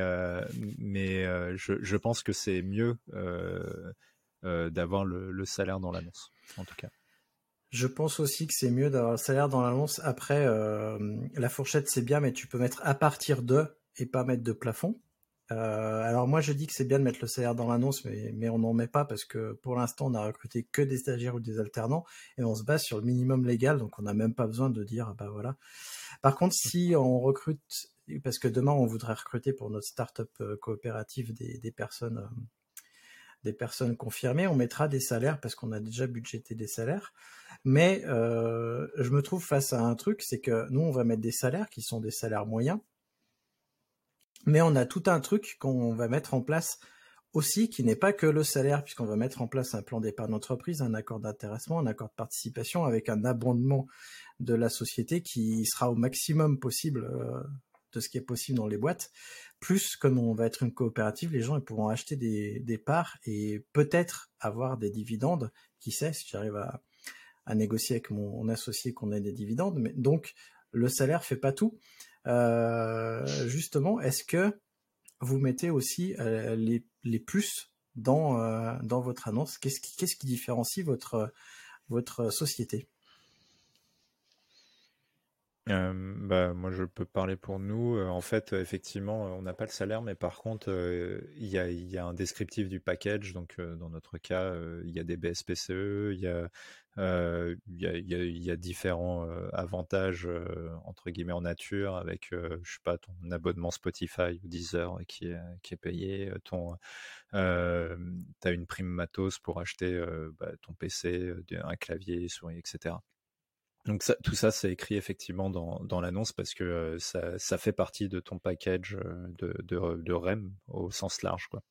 je pense que c'est mieux d'avoir le salaire dans l'annonce, en tout cas. Je pense aussi que c'est mieux d'avoir le salaire dans l'annonce. Après, la fourchette c'est bien, mais tu peux mettre à partir de et pas mettre de plafond. Alors moi je dis que c'est bien de mettre le salaire dans l'annonce, mais on n'en met pas parce que pour l'instant on a recruté que des stagiaires ou des alternants et on se base sur le minimum légal, donc on n'a même pas besoin de dire voilà. Par contre, si on recrute, parce que demain on voudrait recruter pour notre start-up coopérative des personnes confirmées, on mettra des salaires parce qu'on a déjà budgété des salaires. Mais je me trouve face à un truc, c'est que nous on va mettre des salaires qui sont des salaires moyens, mais on a tout un truc qu'on va mettre en place aussi qui n'est pas que le salaire, puisqu'on va mettre en place un plan d'épargne d'entreprise, un accord d'intéressement, un accord de participation avec un abondement de la société qui sera au maximum possible de ce qui est possible dans les boîtes. Plus, comme on va être une coopérative, les gens ils pourront acheter des parts et peut-être avoir des dividendes. Qui sait, si j'arrive à négocier avec mon associé qu'on ait des dividendes. Mais donc, le salaire fait pas tout. Justement, est-ce que vous mettez aussi les plus dans votre annonce? Qu'est-ce qui différencie votre société? Moi, je peux parler pour nous. En fait, effectivement, on n'a pas le salaire, mais par contre, il y a un descriptif du package. Donc, dans notre cas, il y a des BSPCE, il y a différents avantages entre guillemets en nature, avec, je sais pas, ton abonnement Spotify ou Deezer qui est payé, t'as une prime matos pour acheter ton PC, un clavier, souris, etc. Donc tout ça, c'est écrit effectivement dans l'annonce parce que ça fait partie de ton package de REM au sens large, quoi.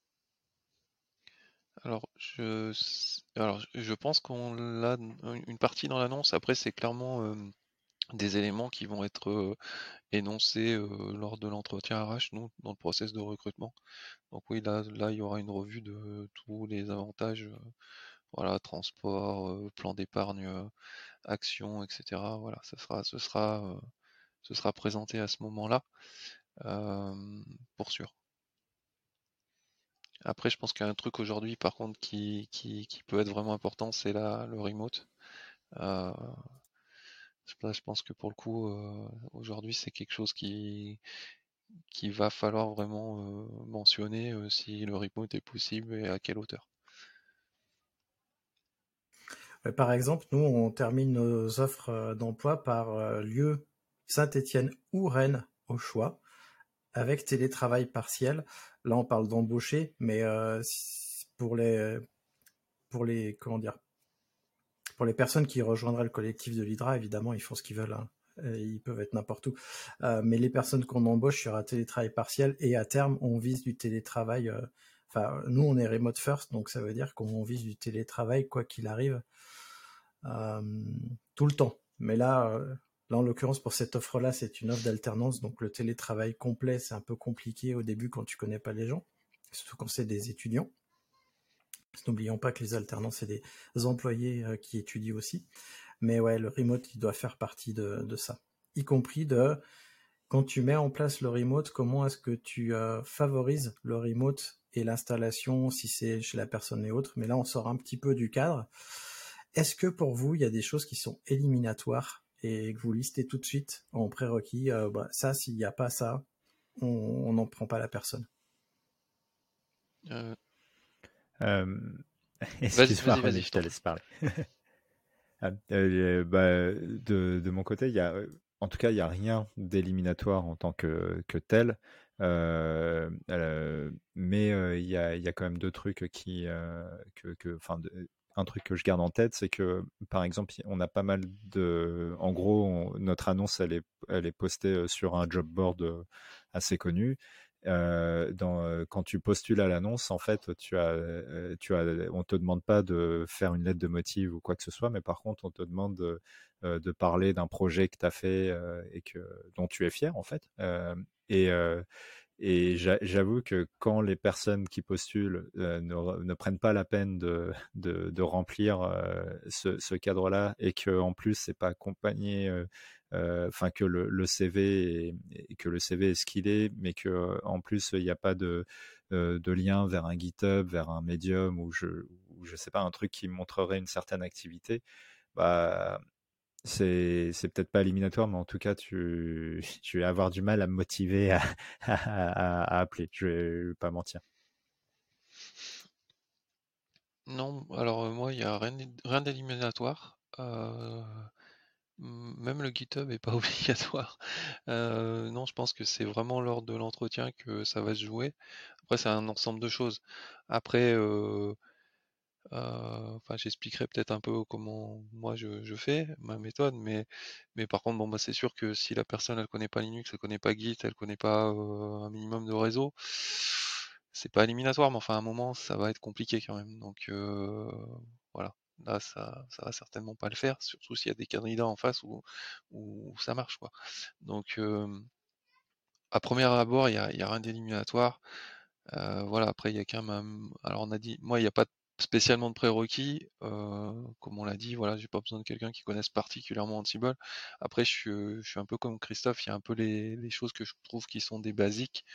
Alors, je pense qu'on l'a une partie dans l'annonce. Après, c'est clairement des éléments qui vont être énoncés lors de l'entretien RH, nous, dans le process de recrutement. Donc oui, là, il y aura une revue de tous les avantages, voilà, transport, plan d'épargne, action, etc. Voilà, ce sera présenté à ce moment-là, pour sûr. Après, je pense qu'il y a un truc aujourd'hui, par contre, qui peut être vraiment important, c'est le remote. Euh, je pense que pour le coup, aujourd'hui, c'est quelque chose qui va falloir vraiment mentionner si le remote est possible et à quelle hauteur. Par exemple, nous, on termine nos offres d'emploi par lieu Saint-Étienne ou Rennes au choix, avec télétravail partiel. Là, on parle d'embaucher, mais pour les comment dire, pour les personnes qui rejoindraient le collectif de l'Hydra, évidemment, ils font ce qu'ils veulent, hein. ils peuvent être n'importe où. Mais les personnes qu'on embauche sur un télétravail partiel, et à terme, on vise du télétravail. Enfin, nous, on est remote first, donc ça veut dire qu'on vise du télétravail quoi qu'il arrive, tout le temps. Mais là, en l'occurrence, pour cette offre-là, c'est une offre d'alternance, donc le télétravail complet, c'est un peu compliqué au début quand tu connais pas les gens, surtout quand c'est des étudiants. N'oublions pas que les alternants, c'est des employés qui étudient aussi. Mais ouais, le remote, il doit faire partie de ça. Y compris quand tu mets en place le remote, comment est-ce que tu favorises le remote et l'installation, si c'est chez la personne et autres. Mais là, on sort un petit peu du cadre. Est-ce que pour vous, il y a des choses qui sont éliminatoires et que vous listez tout de suite en prérequis, ça, s'il n'y a pas ça, on n'en prend pas la personne. Excuse-moi, Vas-y, René, je je te t'en laisse prie. parler. De mon côté, en tout cas, il n'y a rien d'éliminatoire en tant que tel. Mais il y a quand même deux trucs un truc que je garde en tête, c'est que, par exemple, on a pas mal en gros, notre annonce, elle est postée sur un job board assez connu. Quand tu postules à l'annonce, en fait, on te demande pas de faire une lettre de motif ou quoi que ce soit, mais par contre, on te demande de parler d'un projet que tu as fait et dont tu es fier, en fait. Et j'avoue que quand les personnes qui postulent ne prennent pas la peine de remplir ce cadre-là, et que en plus c'est pas accompagné, enfin que le CV que le CV est ce qu'il est, mais que en plus il n'y a pas de lien vers un GitHub, vers un Medium, ou je sais pas, un truc qui montrerait une certaine activité, bah c'est peut-être pas éliminatoire, mais en tout cas, tu vas avoir du mal à me motiver à appeler. Je vais pas mentir. Non, alors moi, il n'y a rien d'éliminatoire. Même le GitHub est pas obligatoire. Non, je pense que c'est vraiment lors de l'entretien que ça va se jouer. Après, c'est un ensemble de choses. Après, enfin, j'expliquerai peut-être un peu comment moi je fais, ma méthode, mais par contre, bon, bah, c'est sûr que si la personne elle connaît pas Linux, elle connaît pas Git, elle connaît pas un minimum de réseau, c'est pas éliminatoire, mais enfin à un moment ça va être compliqué quand même. Donc voilà, là ça va certainement pas le faire, surtout s'il y a des candidats en face où ça marche quoi. Donc à premier abord, il y a rien d'éliminatoire. Voilà, après il y a quand même alors on a dit moi il n'y a pas spécialement de prérequis, comme on l'a dit, voilà, j'ai pas besoin de quelqu'un qui connaisse particulièrement Ansible. Après je suis un peu comme Christophe, il y a un peu les choses que je trouve qui sont des basiques,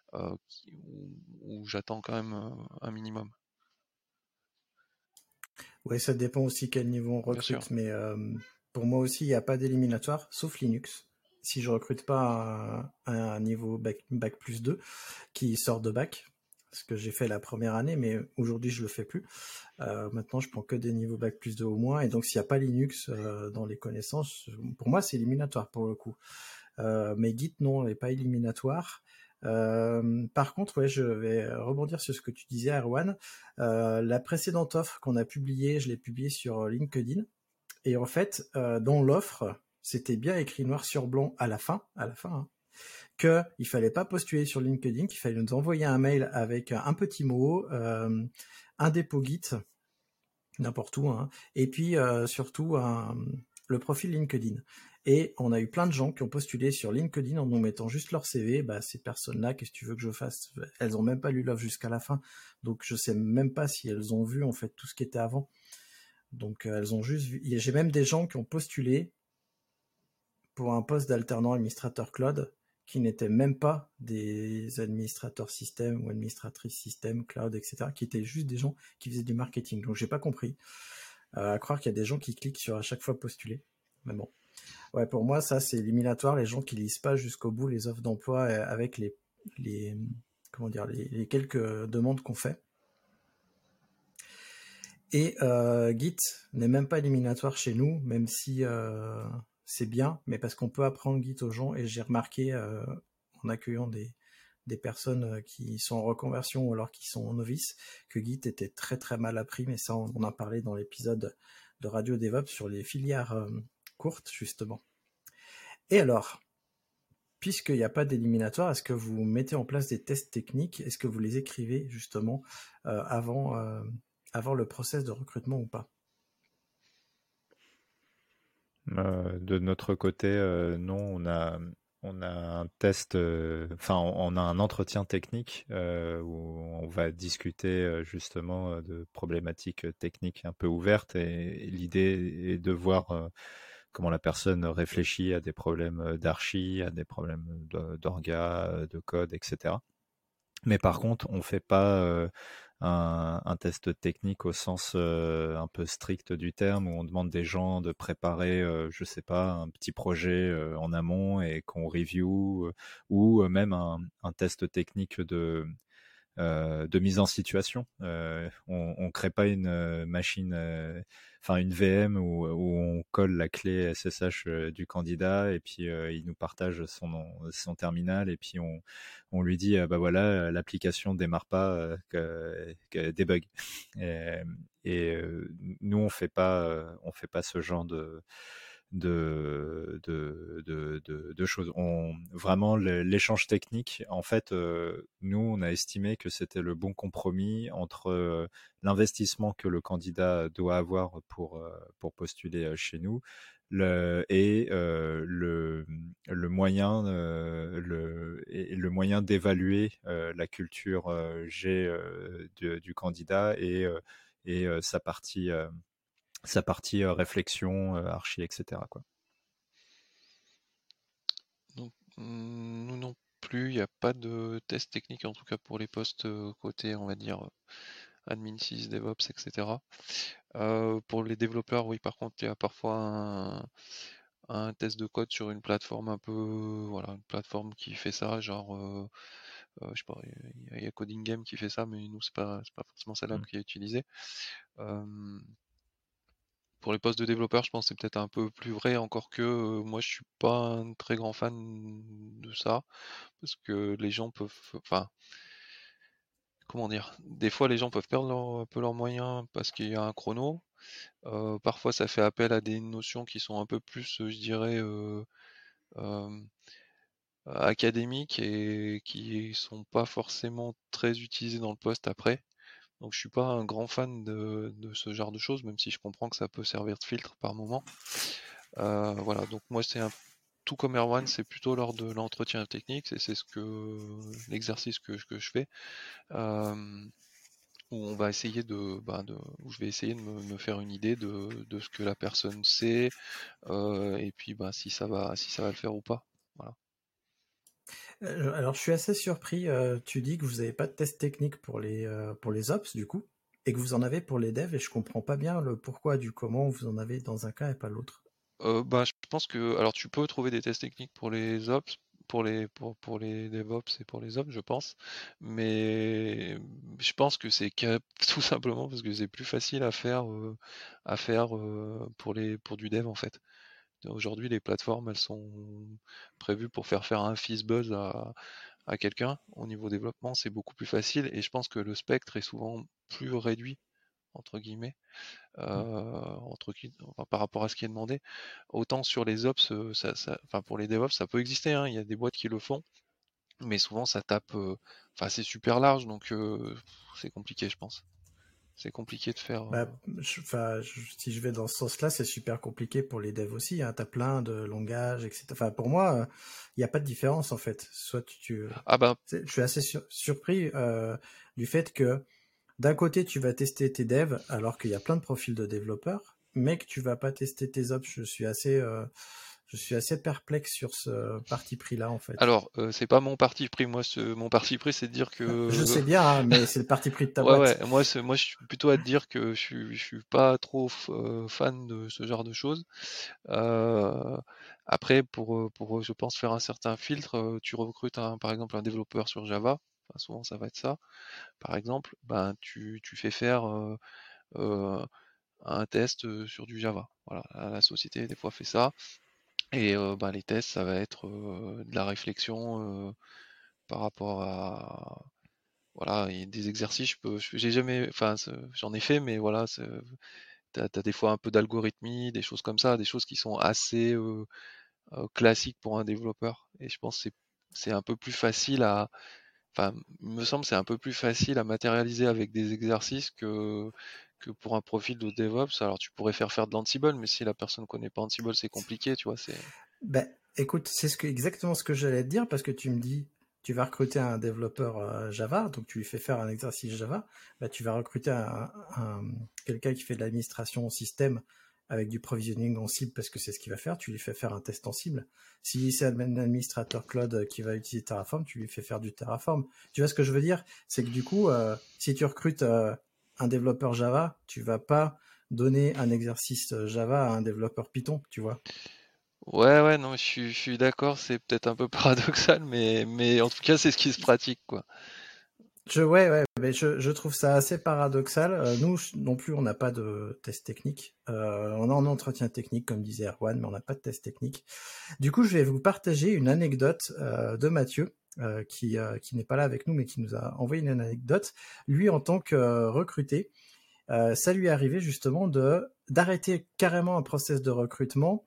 où j'attends quand même un minimum. Ouais, ça dépend aussi quel niveau on Bien sûr. recrute, mais pour moi aussi, il n'y a pas d'éliminatoire, sauf Linux. Si je recrute pas un niveau bac plus 2 qui sort de bac, ce que j'ai fait la première année, mais aujourd'hui je le fais plus. Maintenant, je prends que des niveaux bac plus 2 au moins, et donc s'il n'y a pas Linux dans les connaissances, pour moi c'est éliminatoire pour le coup. Mais Git, non, n'est pas éliminatoire. Par contre, ouais, je vais rebondir sur ce que tu disais, Erwan. La précédente offre qu'on a publiée, je l'ai publiée sur LinkedIn. Et en fait, dans l'offre, c'était bien écrit noir sur blanc à la fin, hein, qu'il fallait pas postuler sur LinkedIn, qu'il fallait nous envoyer un mail avec un petit mot, un dépôt Git, n'importe où, hein, et puis surtout le profil LinkedIn. Et on a eu plein de gens qui ont postulé sur LinkedIn en nous mettant juste leur CV. Bah, ces personnes-là, qu'est-ce que tu veux que je fasse? Elles ont même pas lu l'offre jusqu'à la fin, donc je sais même pas si elles ont vu en fait tout ce qui était avant. Donc elles ont juste vu. J'ai même des gens qui ont postulé pour un poste d'alternant administrateur cloud qui n'étaient même pas des administrateurs système ou administratrices système, cloud, etc., qui étaient juste des gens qui faisaient du marketing. Donc j'ai pas compris. À croire qu'il y a des gens qui cliquent sur à chaque fois postuler. Mais bon. Ouais, pour moi, ça, c'est éliminatoire. Les gens qui lisent pas jusqu'au bout les offres d'emploi avec comment dire, les quelques demandes qu'on fait. Et Git n'est même pas éliminatoire chez nous, même si c'est bien, mais parce qu'on peut apprendre Git aux gens. Et j'ai remarqué en accueillant des personnes qui sont en reconversion ou alors qui sont novices, que Git était très très mal appris, mais ça on en a parlé dans l'épisode de Radio DevOps sur les filières courtes justement. Et alors, puisqu'il n'y a pas d'éliminatoire, est-ce que vous mettez en place des tests techniques? Est-ce que vous les écrivez justement avant le process de recrutement ou pas? De notre côté, non, on a un test, enfin, on a un entretien technique où on va discuter justement de problématiques techniques un peu ouvertes et l'idée est de voir comment la personne réfléchit à des problèmes d'archi, à des problèmes d'orga, de code, etc. Mais par contre, on fait pas un test technique au sens un peu strict du terme, où on demande des gens de préparer, je sais pas, un petit projet en amont et qu'on review, ou même un test technique de mise en situation. On crée pas une machine, enfin une VM où on colle la clé SSH du candidat et puis il nous partage son terminal et puis on lui dit bah voilà, l'application démarre pas, que débug. Et, nous on fait pas ce genre de choses. Vraiment, l'échange technique, en fait, nous, on a estimé que c'était le bon compromis entre l'investissement que le candidat doit avoir pour postuler chez nous et le moyen, le moyen d'évaluer la culture G du candidat et sa partie réflexion, archi, etc. quoi. Donc, nous non plus, il n'y a pas de test technique, en tout cas pour les postes côté, on va dire, admin 6, DevOps, etc. Pour les développeurs, oui, par contre, il y a parfois un test de code sur une plateforme un peu, voilà, une plateforme qui fait ça, genre, je sais pas, il y a Coding Game qui fait ça, mais nous, c'est pas forcément celle-là qui est utilisée. Pour les postes de développeurs, je pense que c'est peut-être un peu plus vrai, encore que moi je suis pas un très grand fan de ça, parce que les gens peuvent, enfin, comment dire, des fois les gens peuvent perdre un peu leurs moyens parce qu'il y a un chrono. Parfois ça fait appel à des notions qui sont un peu plus, je dirais, euh, académiques et qui sont pas forcément très utilisées dans le poste après. Donc je suis pas un grand fan de ce genre de choses, même si je comprends que ça peut servir de filtre par moment. Voilà, donc moi c'est un tout comme Erwan, c'est plutôt lors de l'entretien technique, c'est l'exercice que je fais, où on va essayer où je vais essayer de me faire une idée de ce que la personne sait, et puis si ça va le faire ou pas. Voilà. Alors, je suis assez surpris. Tu dis que vous n'avez pas de test technique pour les ops, du coup, et que vous en avez pour les devs, et je comprends pas bien le pourquoi du comment vous en avez dans un cas et pas l'autre. Je pense que alors tu peux trouver des tests techniques pour les ops, pour les DevOps et pour les ops, je pense, mais je pense que tout simplement parce que c'est plus facile à faire pour du dev en fait. Aujourd'hui, les plateformes, elles sont prévues pour faire un fizzbuzz à quelqu'un. Au niveau développement, c'est beaucoup plus facile et je pense que le spectre est souvent plus réduit entre guillemets enfin, par rapport à ce qui est demandé. Autant sur les ops, enfin pour les DevOps, ça peut exister, hein, il y a des boîtes qui le font, mais souvent ça tape, enfin c'est super large, donc c'est compliqué, je pense. C'est compliqué de faire. Bah, si je vais dans ce sens-là, c'est super compliqué pour les devs aussi. Hein. T'as plein de langages, etc. Enfin, pour moi, il n'y a pas de différence en fait. Soit Ah bah je suis assez surpris du fait que d'un côté, tu vas tester tes devs alors qu'il y a plein de profils de développeurs, mais que tu vas pas tester tes ops. Je suis assez perplexe sur ce parti pris-là, en fait. alors, c'est pas mon parti pris, moi, mon parti pris, c'est de dire Je que sais bien, hein, mais c'est le parti pris de ta ouais, boîte. ouais, moi, je suis plutôt à te dire que je suis pas trop fan de ce genre de choses. Euh, Après, je pense, faire un certain filtre, tu recrutes par exemple un développeur sur Java, enfin, souvent ça va être ça, par exemple, ben, tu fais faire euh, un test sur du Java. Voilà, la société des fois fait ça, et ben, les tests, ça va être de la réflexion par rapport à voilà, et des exercices, j'ai jamais, enfin, j'en ai fait, mais voilà, t'as des fois un peu d'algorithmie, des choses comme ça, des choses qui sont assez classique pour un développeur. Et je pense que c'est un peu plus facile à, enfin, il me semble que c'est un peu plus facile à matérialiser avec des exercices que pour un profil de DevOps. Alors tu pourrais faire de l'Ansible, mais si la personne connaît pas Ansible, c'est compliqué, tu vois. Ben, écoute, c'est exactement ce que j'allais te dire parce que tu me dis, tu vas recruter un développeur Java, donc tu lui fais faire un exercice Java. Ben, tu vas recruter quelqu'un qui fait de l'administration au système avec du provisioning en cible parce que c'est ce qu'il va faire. Tu lui fais faire un test en cible. Si c'est un administrateur cloud qui va utiliser Terraform, tu lui fais faire du Terraform. Tu vois ce que je veux dire? C'est que du coup, si tu recrutes un développeur Java, tu vas pas donner un exercice Java à un développeur Python, tu vois. Ouais, ouais, non, je suis d'accord, c'est peut-être un peu paradoxal, mais en tout cas, c'est ce qui se pratique, quoi. Ouais, mais je trouve ça assez paradoxal. Nous non plus, on n'a pas de test technique. On a un entretien technique, comme disait Erwan, mais on n'a pas de test technique. Du coup, je vais vous partager une anecdote de Mathieu, qui n'est pas là avec nous, mais qui nous a envoyé une anecdote. Lui, en tant que recruté, ça lui est arrivé justement d'arrêter carrément un process de recrutement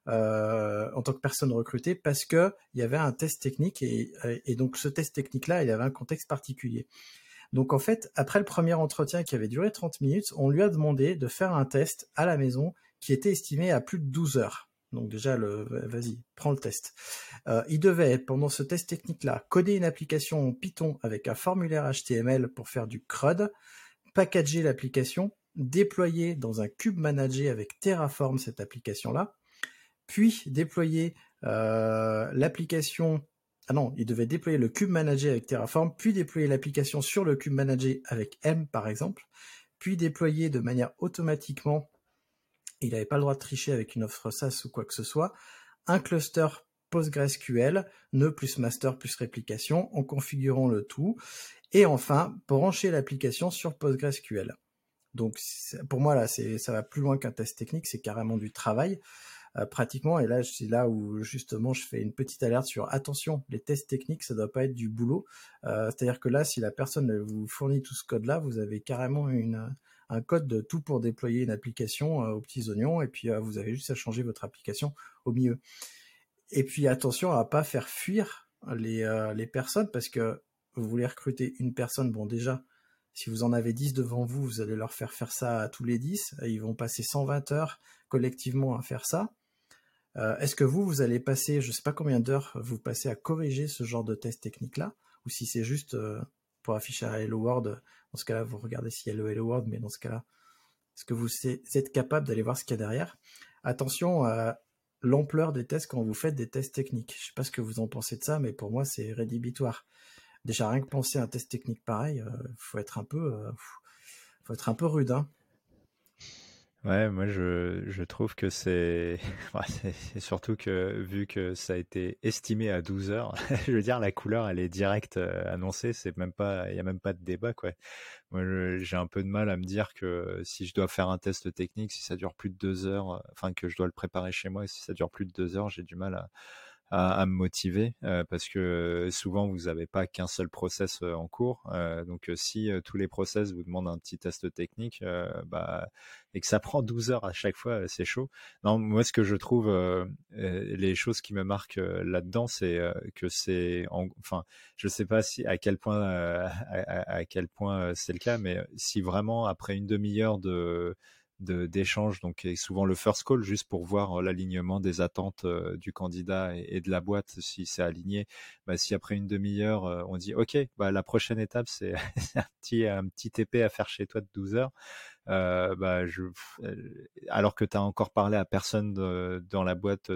en tant que personne recrutée parce que il y avait un test technique et donc ce test technique-là, il avait un contexte particulier. Donc en fait, après le premier entretien qui avait duré 30 minutes, on lui a demandé de faire un test à la maison qui était estimé à plus de 12 heures. Donc déjà, vas-y, prends le test. Il devait, pendant ce test technique-là, coder une application en Python avec un formulaire HTML pour faire du CRUD, packager l'application, déployer dans un cube managé avec Terraform cette application-là, puis déployer l'application. Ah non, il devait déployer le cube manager avec Terraform, puis déployer l'application sur le cube manager avec M par exemple, puis déployer de manière automatiquement, il n'avait pas le droit de tricher avec une offre SaaS ou quoi que ce soit, un cluster PostgreSQL, nœud plus master plus réplication, en configurant le tout, et enfin brancher l'application sur PostgreSQL. Donc pour moi là, ça va plus loin qu'un test technique, c'est carrément du travail. Pratiquement, et là c'est là où justement je fais une petite alerte sur attention, les tests techniques ça doit pas être du boulot, c'est-à-dire que là si la personne vous fournit tout ce code là, vous avez carrément un code de tout pour déployer une application aux petits oignons et puis vous avez juste à changer votre application au milieu. Et puis attention à pas faire fuir les personnes parce que vous voulez recruter une personne, bon déjà si vous en avez 10 devant vous, vous allez leur faire ça à tous les 10, ils vont passer 120 heures collectivement à faire ça. Est-ce que vous allez passer, je sais pas combien d'heures vous passez à corriger ce genre de test technique-là, ou si c'est juste pour afficher un Hello World, dans ce cas-là, vous regardez s'il y a le Hello World, mais dans ce cas-là, est-ce que vous êtes capable d'aller voir ce qu'il y a derrière? Attention à l'ampleur des tests quand vous faites des tests techniques. Je sais pas ce que vous en pensez de ça, mais pour moi, c'est rédhibitoire. Déjà, rien que penser à un test technique pareil, faut être un peu rude, hein. Ouais, moi je trouve que c'est ouais, c'est surtout que vu que ça a été estimé à 12 heures, je veux dire la couleur elle est directe annoncée, c'est même pas il y a même pas de débat quoi. Moi j'ai un peu de mal à me dire que si je dois faire un test technique, si ça dure plus de 2 heures, enfin que je dois le préparer chez moi et si ça dure plus de 2 heures, j'ai du mal à me motiver parce que souvent vous n'avez pas qu'un seul process en cours. Donc si tous les process vous demandent un petit test technique et que ça prend 12 heures à chaque fois, c'est chaud. Non, moi ce que je trouve, les choses qui me marquent là-dedans, c'est que enfin, je sais pas si à quel point à quel point c'est le cas, mais si vraiment après une demi-heure d'échange, donc et souvent le first call juste pour voir l'alignement des attentes du candidat et de la boîte si c'est aligné. Si après une demi-heure on dit ok, la prochaine étape c'est un petit TP à faire chez toi de 12 heures, alors que tu as encore parlé à personne dans la boîte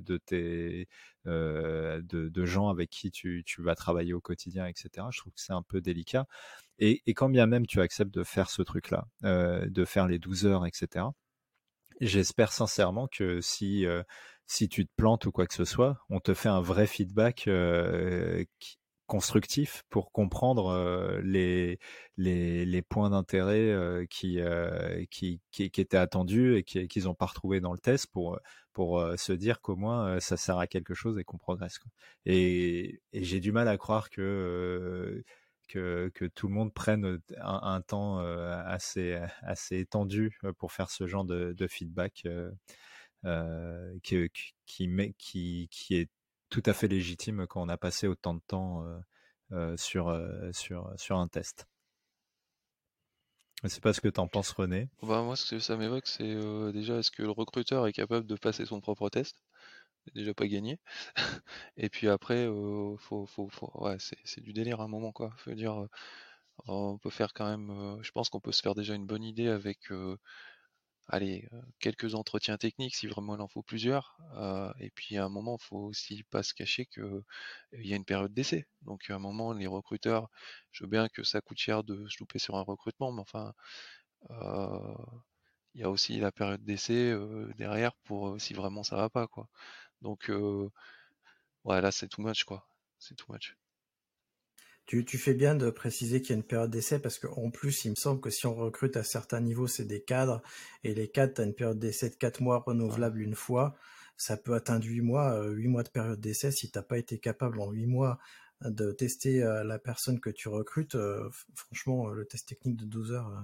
de gens avec qui tu vas travailler au quotidien, etc. Je trouve que c'est un peu délicat. Et quand bien même tu acceptes de faire ce truc-là, de faire les 12 heures, etc., j'espère sincèrement que si tu te plantes ou quoi que ce soit, on te fait un vrai feedback constructif pour comprendre les points d'intérêt qui étaient attendus et qu'ils n'ont pas retrouvés dans le test pour se dire qu'au moins ça sert à quelque chose et qu'on progresse, quoi. Et j'ai du mal à croire que tout le monde prenne un temps assez étendu pour faire ce genre de feedback. qui est tout à fait légitime quand on a passé autant de temps sur un test. Je ne sais pas ce que tu en penses, René. Bah, moi, ce que ça m'évoque, c'est déjà, est-ce que le recruteur est capable de passer son propre test? C'est déjà pas gagné. Et puis après, ouais, c'est du délire à un moment, quoi. Faut dire, on peut faire quand même, je pense qu'on peut se faire déjà une bonne idée avec, allez, quelques entretiens techniques si vraiment il en faut plusieurs. Et puis à un moment, il faut aussi pas se cacher que il y a une période d'essai. Donc à un moment, les recruteurs, je veux bien que ça coûte cher de se louper sur un recrutement, mais enfin, il y a aussi la période d'essai derrière pour si vraiment ça va pas, quoi. Donc ouais, là c'est too much, quoi. C'est too much. Tu fais bien de préciser qu'il y a une période d'essai parce qu'en plus, il me semble que si on recrute à certains niveaux, c'est des cadres. Et les cadres, tu as une période d'essai de 4 mois renouvelable une fois. Ça peut atteindre 8 mois, 8 mois de période d'essai. Si tu n'as pas été capable en 8 mois de tester la personne que tu recrutes, franchement, le test technique de 12 heures.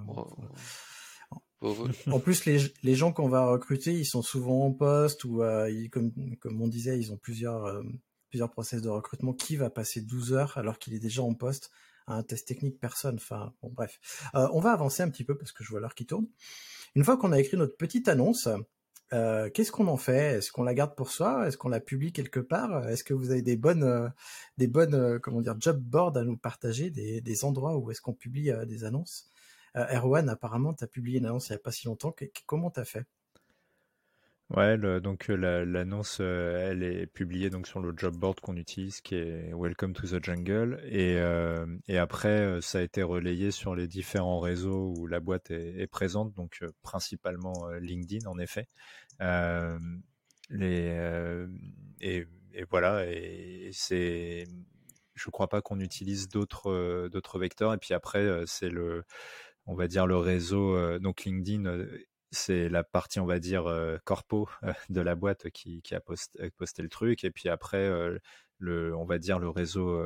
En plus, les gens qu'on va recruter, ils sont souvent en poste ou comme on disait, ils ont plusieurs process de recrutement. Qui va passer 12 heures alors qu'il est déjà en poste à un test technique? Personne. Enfin, bon, bref. On va avancer un petit peu parce que je vois l'heure qui tourne. Une fois qu'on a écrit notre petite annonce, qu'est-ce qu'on en fait? Est-ce qu'on la garde pour soi? Est-ce qu'on la publie quelque part? Est-ce que vous avez des bonnes comment dire, job boards à nous partager, des endroits où est-ce qu'on publie des annonces? Erwan, apparemment, tu as publié une annonce il n'y a pas si longtemps. Comment tu as fait? Ouais, donc l'annonce, elle est publiée donc sur le job board qu'on utilise, qui est Welcome to the Jungle, et après ça a été relayé sur les différents réseaux où la boîte est présente, donc principalement LinkedIn en effet. Et voilà, et c'est, je crois pas qu'on utilise d'autres vecteurs. Et puis après c'est on va dire le réseau, donc LinkedIn. C'est la partie, on va dire, corpo de la boîte qui a posté le truc. Et puis après, on va dire le réseau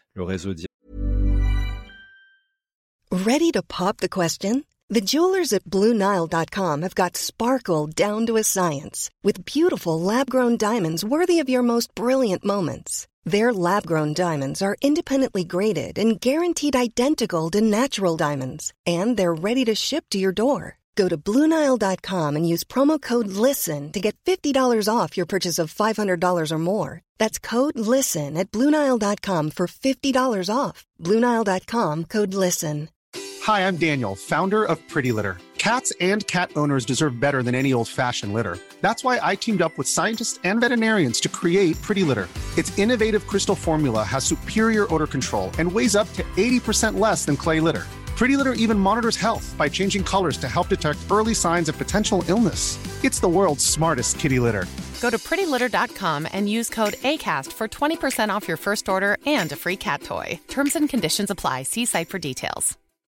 Ready to pop the question? The jewelers at BlueNile.com have got sparkle down to a science with beautiful lab-grown diamonds worthy of your most brilliant moments. Their lab-grown diamonds are independently graded and guaranteed identical to natural diamonds, and they're ready to ship to your door. Go to BlueNile.com and use promo code LISTEN to get $50 off your purchase of $500 or more. That's code LISTEN at BlueNile.com for $50 off. BlueNile.com, code LISTEN. Hi, I'm Daniel, founder of Pretty Litter. Cats and cat owners deserve better than any old-fashioned litter. That's why I teamed up with scientists and veterinarians to create Pretty Litter. Its innovative crystal formula has superior odor control and weighs up to 80% less than clay litter. Pretty Litter even monitors health by changing colors to help detect early signs of potential illness. It's the world's smartest kitty litter. Go to prettylitter.com and use code ACAST for 20% off your first order and a free cat toy. Terms and conditions apply. See site for details.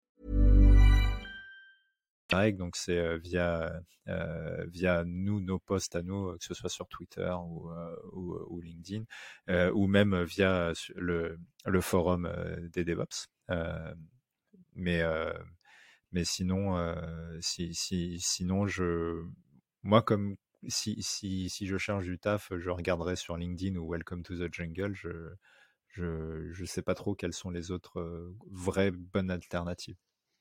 Donc c'est via nous, nos posts à nous, que ce soit sur Twitter ou LinkedIn, ou même via le forum des DevOps. Mais sinon, sinon moi, comme si je cherche du taf, je regarderai sur LinkedIn ou Welcome to the Jungle. Je sais pas trop quelles sont les autres vraies bonnes alternatives.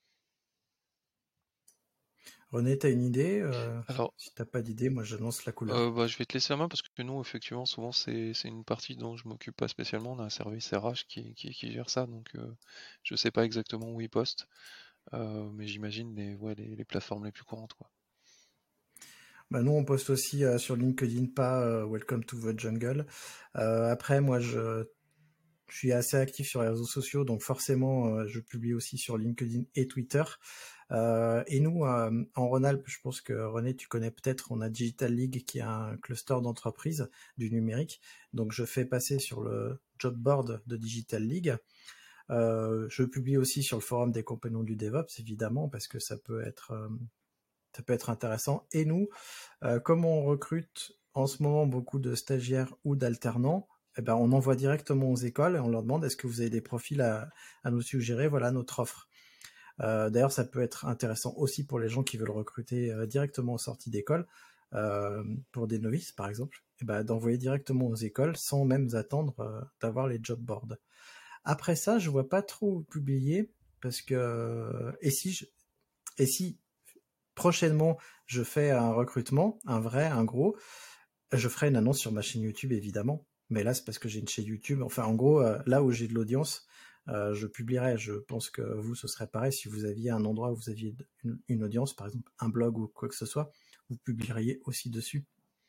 René, t'as une idée? Alors, si t'as pas d'idée, moi je lance la couleur. bah, je vais te laisser la main parce que nous, effectivement, souvent c'est une partie dont je m'occupe pas spécialement. On a un service RH qui gère ça, donc je sais pas exactement où ils postent, mais j'imagine les plateformes les plus courantes, quoi. Bah, nous, on poste aussi sur LinkedIn, pas Welcome to the Jungle. Après, moi, je suis assez actif sur les réseaux sociaux, donc forcément, je publie aussi sur LinkedIn et Twitter. Et nous, en Rhône-Alpes, je pense que René, tu connais peut-être, on a Digital League qui est un cluster d'entreprises du numérique. Donc, je fais passer sur le job board de Digital League. Je publie aussi sur le forum des compagnons du DevOps, évidemment, parce que ça peut être intéressant. Et nous, comme on recrute en ce moment beaucoup de stagiaires ou d'alternants, eh ben, on envoie directement aux écoles et on leur demande est-ce que vous avez des profils à nous suggérer, voilà notre offre. D'ailleurs, ça peut être intéressant aussi pour les gens qui veulent recruter directement en sortie d'école. pour des novices par exemple, et ben, d'envoyer directement aux écoles sans même attendre d'avoir les job boards. Après ça, je vois pas trop où publier parce que et si prochainement je fais un recrutement, un gros, je ferai une annonce sur ma chaîne YouTube évidemment. Mais là, c'est parce que j'ai une chaîne YouTube. Enfin, en gros, là où j'ai de l'audience, je publierai. Je pense que vous, ce serait pareil. Si vous aviez un endroit où vous aviez une audience, par exemple un blog ou quoi que ce soit, vous publieriez aussi dessus.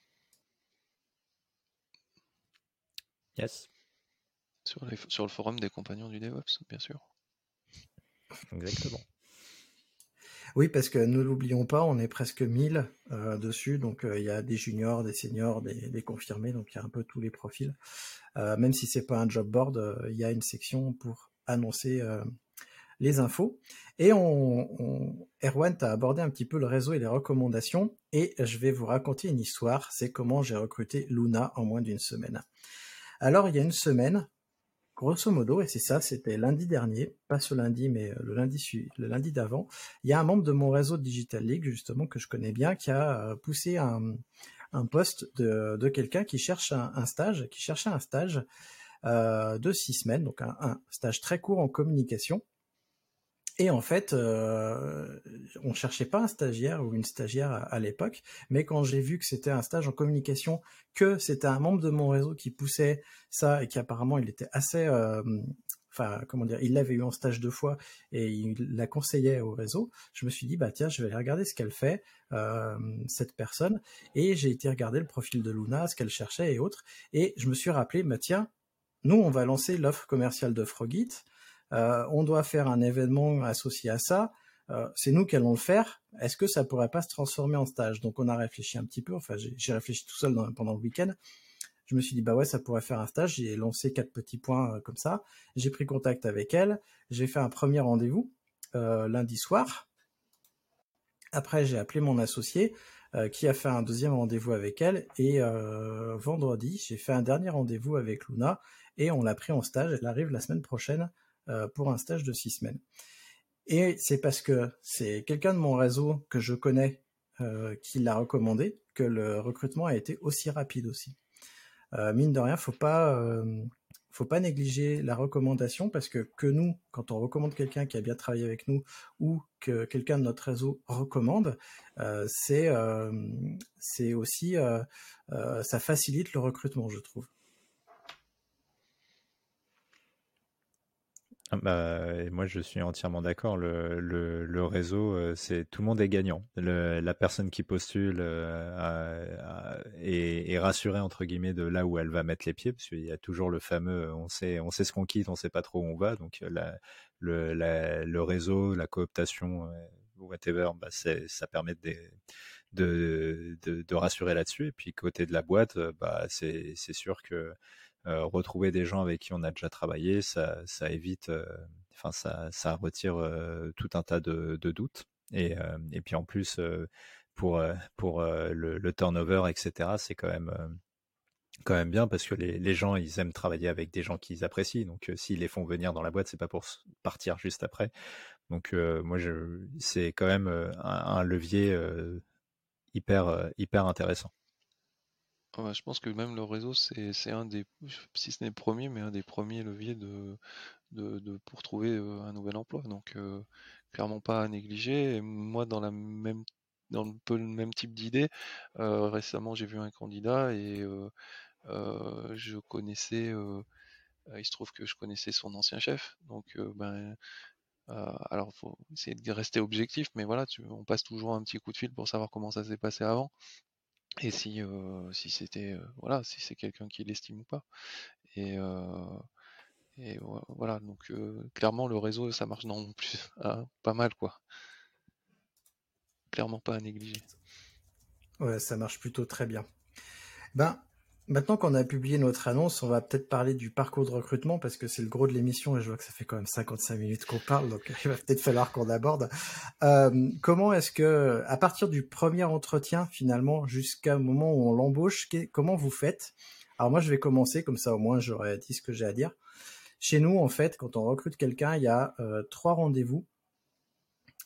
Yes, Sur le forum des compagnons du DevOps, bien sûr. exactement. Oui, parce que ne l'oublions pas, on est presque 1000 dessus. Donc, il y a des juniors, des seniors, des confirmés. Donc, il y a un peu tous les profils. Même si c'est pas un job board, il y a une section pour annoncer les infos. Et Erwan, tu as abordé un petit peu le réseau et les recommandations. Et je vais vous raconter une histoire. C'est comment j'ai recruté Luna en moins d'une semaine. Alors, il y a une semaine, grosso modo, et c'est ça, c'était lundi dernier, pas ce lundi, mais le lundi d'avant, il y a un membre de mon réseau Digital League, justement, que je connais bien, qui a poussé un post de quelqu'un qui cherchait un stage de 6 semaines, donc un stage très court en communication. Et en fait, on cherchait pas un stagiaire ou une stagiaire à l'époque, mais quand j'ai vu que c'était un stage en communication, que c'était un membre de mon réseau qui poussait ça et qu'apparemment il était assez, il l'avait eu en stage 2 fois et il la conseillait au réseau, je me suis dit, bah tiens, je vais aller regarder ce qu'elle fait, cette personne, et j'ai été regarder le profil de Luna, ce qu'elle cherchait et autres, et je me suis rappelé, bah tiens, nous on va lancer l'offre commerciale de Frogit. On doit faire un événement associé à ça, c'est nous qui allons le faire, est-ce que ça pourrait pas se transformer en stage? Donc on a réfléchi un petit peu, enfin j'ai réfléchi tout seul pendant le week-end, je me suis dit bah ouais, ça pourrait faire un stage, j'ai lancé 4 petits points comme ça, j'ai pris contact avec elle, j'ai fait un premier rendez-vous lundi soir, après j'ai appelé mon associé qui a fait un deuxième rendez-vous avec elle, et vendredi j'ai fait un dernier rendez-vous avec Luna, et on l'a pris en stage, elle arrive la semaine prochaine pour un stage de 6 semaines. Et c'est parce que c'est quelqu'un de mon réseau que je connais qui l'a recommandé que le recrutement a été aussi rapide aussi. Mine de rien, faut pas négliger la recommandation, parce que nous, quand on recommande quelqu'un qui a bien travaillé avec nous ou que quelqu'un de notre réseau recommande, c'est aussi ça facilite le recrutement, je trouve. Et moi, je suis entièrement d'accord. Le réseau, c'est tout le monde est gagnant. La personne qui postule est rassurée entre guillemets de là où elle va mettre les pieds, parce qu'il y a toujours le fameux on sait ce qu'on quitte, on sait pas trop où on va. Donc le réseau, la cooptation, whatever, bah, ça permet de rassurer là-dessus. Et puis côté de la boîte, bah c'est sûr que retrouver des gens avec qui on a déjà travaillé, ça évite, ça retire tout un tas de doutes. Et puis en plus, pour le turnover, etc., c'est quand même bien, parce que les gens, ils aiment travailler avec des gens qu'ils apprécient. Donc s'ils les font venir dans la boîte, c'est pas pour partir juste après. Donc moi, c'est quand même un levier hyper intéressant. Ouais, je pense que même le réseau, c'est un des, si ce n'est le premier, mais un des premiers leviers pour trouver un nouvel emploi. Donc, clairement pas à négliger. Et moi, dans un peu le même type d'idée, récemment, j'ai vu un candidat et je connaissais, il se trouve que je connaissais son ancien chef. Donc, alors, faut essayer de rester objectif, mais voilà, on passe toujours un petit coup de fil pour savoir comment ça s'est passé avant. Et si c'était voilà, si c'est quelqu'un qui l'estime ou pas. Et, voilà, donc clairement le réseau ça marche non plus pas mal quoi. Clairement pas à négliger. Ouais, ça marche plutôt très bien. Ben, maintenant qu'on a publié notre annonce, on va peut-être parler du parcours de recrutement, parce que c'est le gros de l'émission et je vois que ça fait quand même 55 minutes qu'on parle, donc il va peut-être falloir qu'on aborde. Comment est-ce que, à partir du premier entretien finalement jusqu'au moment où on l'embauche, comment vous faites? Alors moi je vais commencer, comme ça au moins j'aurais dit ce que j'ai à dire. Chez nous en fait, quand on recrute quelqu'un, il y a 3 rendez-vous.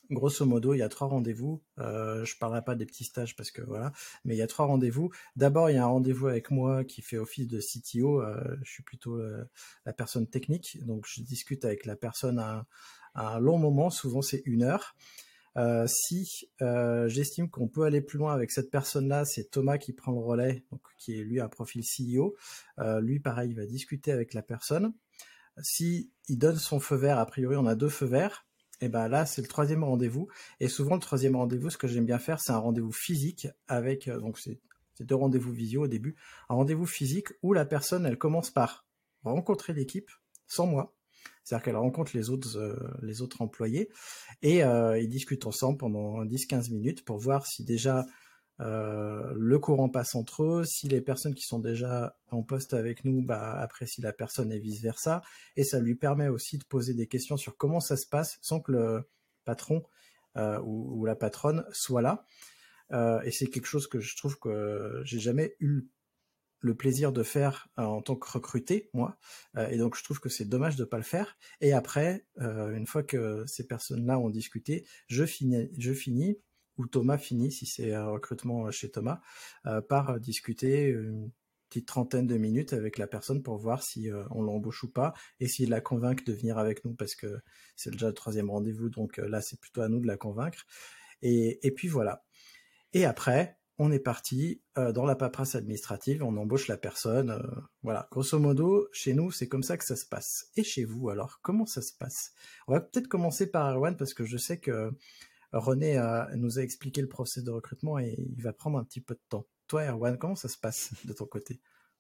grosso modo, il y a 3 rendez-vous. Je parlerai pas des petits stages parce que voilà, mais il y a 3 rendez-vous. D'abord, il y a un rendez-vous avec moi qui fait office de CTO. Je suis plutôt la personne technique, donc je discute avec la personne un long moment. Souvent, c'est 1 heure. Si j'estime qu'on peut aller plus loin avec cette personne-là, c'est Thomas qui prend le relais, donc qui est lui un profil CEO. Lui, pareil, il va discuter avec la personne. Si il donne son feu vert, a priori, on a 2 feux verts. Et ben là, c'est le 3e rendez-vous. Et souvent, le 3e rendez-vous, ce que j'aime bien faire, c'est un rendez-vous physique avec, donc c'est 2 rendez-vous visio au début, un rendez-vous physique où la personne, elle commence par rencontrer l'équipe sans moi. C'est-à-dire qu'elle rencontre les autres employés et ils discutent ensemble pendant 10-15 minutes pour voir si déjà le courant passe entre eux, si les personnes qui sont déjà en poste avec nous apprécient la personne et vice-versa. Et ça lui permet aussi de poser des questions sur comment ça se passe sans que le patron ou la patronne soit là. Et c'est quelque chose que je trouve que j'ai jamais eu le plaisir de faire en tant que recruté, moi, et donc je trouve que c'est dommage de pas le faire. Et après, une fois que ces personnes-là ont discuté, je finis, ou Thomas finit, si c'est un recrutement chez Thomas, par discuter une petite 30aine de minutes avec la personne pour voir si on l'embauche ou pas, et s'il la convainc de venir avec nous, parce que c'est déjà le 3e rendez-vous, donc là c'est plutôt à nous de la convaincre. Et puis voilà. Et après, on est parti dans la paperasse administrative, on embauche la personne. Voilà, grosso modo, chez nous, c'est comme ça que ça se passe. Et chez vous, alors, comment ça se passe? On va peut-être commencer par Erwan, parce que je sais que René nous a expliqué le process de recrutement et il va prendre un petit peu de temps. Toi, Erwan, comment ça se passe de ton côté?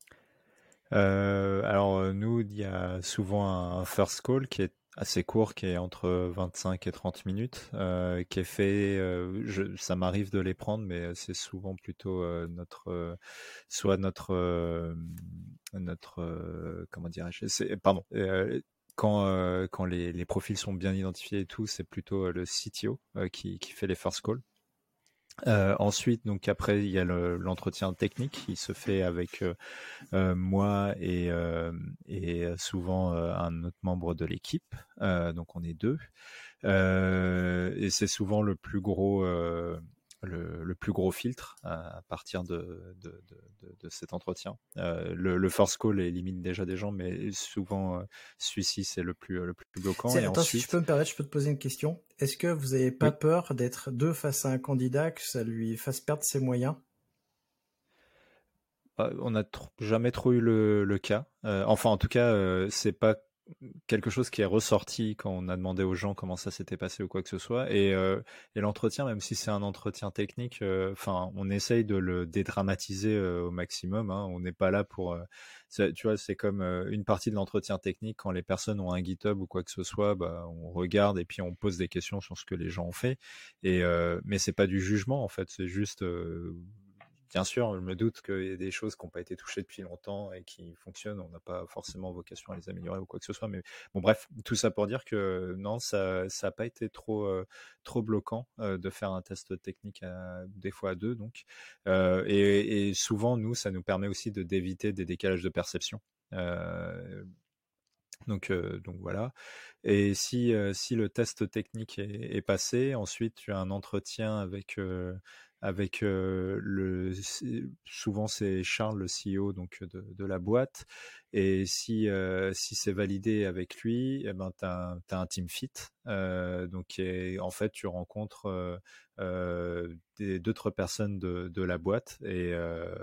Alors, nous, il y a souvent un first call qui est assez court, qui est entre 25 et 30 minutes, qui est fait, ça m'arrive de les prendre, mais c'est souvent plutôt soit notre comment dirais-je, pardon, quand les profils sont bien identifiés et tout, c'est plutôt le CTO qui fait les first calls. Ensuite, donc après, il y a l'entretien technique qui se fait avec moi et souvent un autre membre de l'équipe. Donc on est 2. Et c'est souvent le plus gros filtre à partir de cet entretien. Le first call élimine déjà des gens, mais souvent celui-ci c'est le plus bloquant. Et attends, ensuite, si je peux me permettre, je peux te poser une question. Est-ce que vous n'avez pas peur d'être 2 face à un candidat, que ça lui fasse perdre ses moyens? On n'a jamais trop eu le cas. Enfin, en tout cas, c'est pas quelque chose qui est ressorti quand on a demandé aux gens comment ça s'était passé ou quoi que ce soit. Et l'entretien, même si c'est un entretien technique, on essaye de le dédramatiser au maximum. Hein. On n'est pas là pour... tu vois, c'est comme une partie de l'entretien technique, quand les personnes ont un GitHub ou quoi que ce soit, on regarde et puis on pose des questions sur ce que les gens ont fait. Mais c'est pas du jugement, en fait. C'est juste... Bien sûr, je me doute qu'il y a des choses qui n'ont pas été touchées depuis longtemps et qui fonctionnent. On n'a pas forcément vocation à les améliorer ou quoi que ce soit. Mais bon, bref, tout ça pour dire que non, ça n'a pas été trop bloquant de faire un test technique des fois à 2. Donc, et souvent, nous, ça nous permet aussi d'éviter des décalages de perception. Donc voilà. Et si le test technique est passé, ensuite tu as un entretien avec souvent c'est Charles, le CEO donc de la boîte, et si c'est validé avec lui, eh ben t'as un team fit, donc en fait tu rencontres d'autres personnes de la boîte, et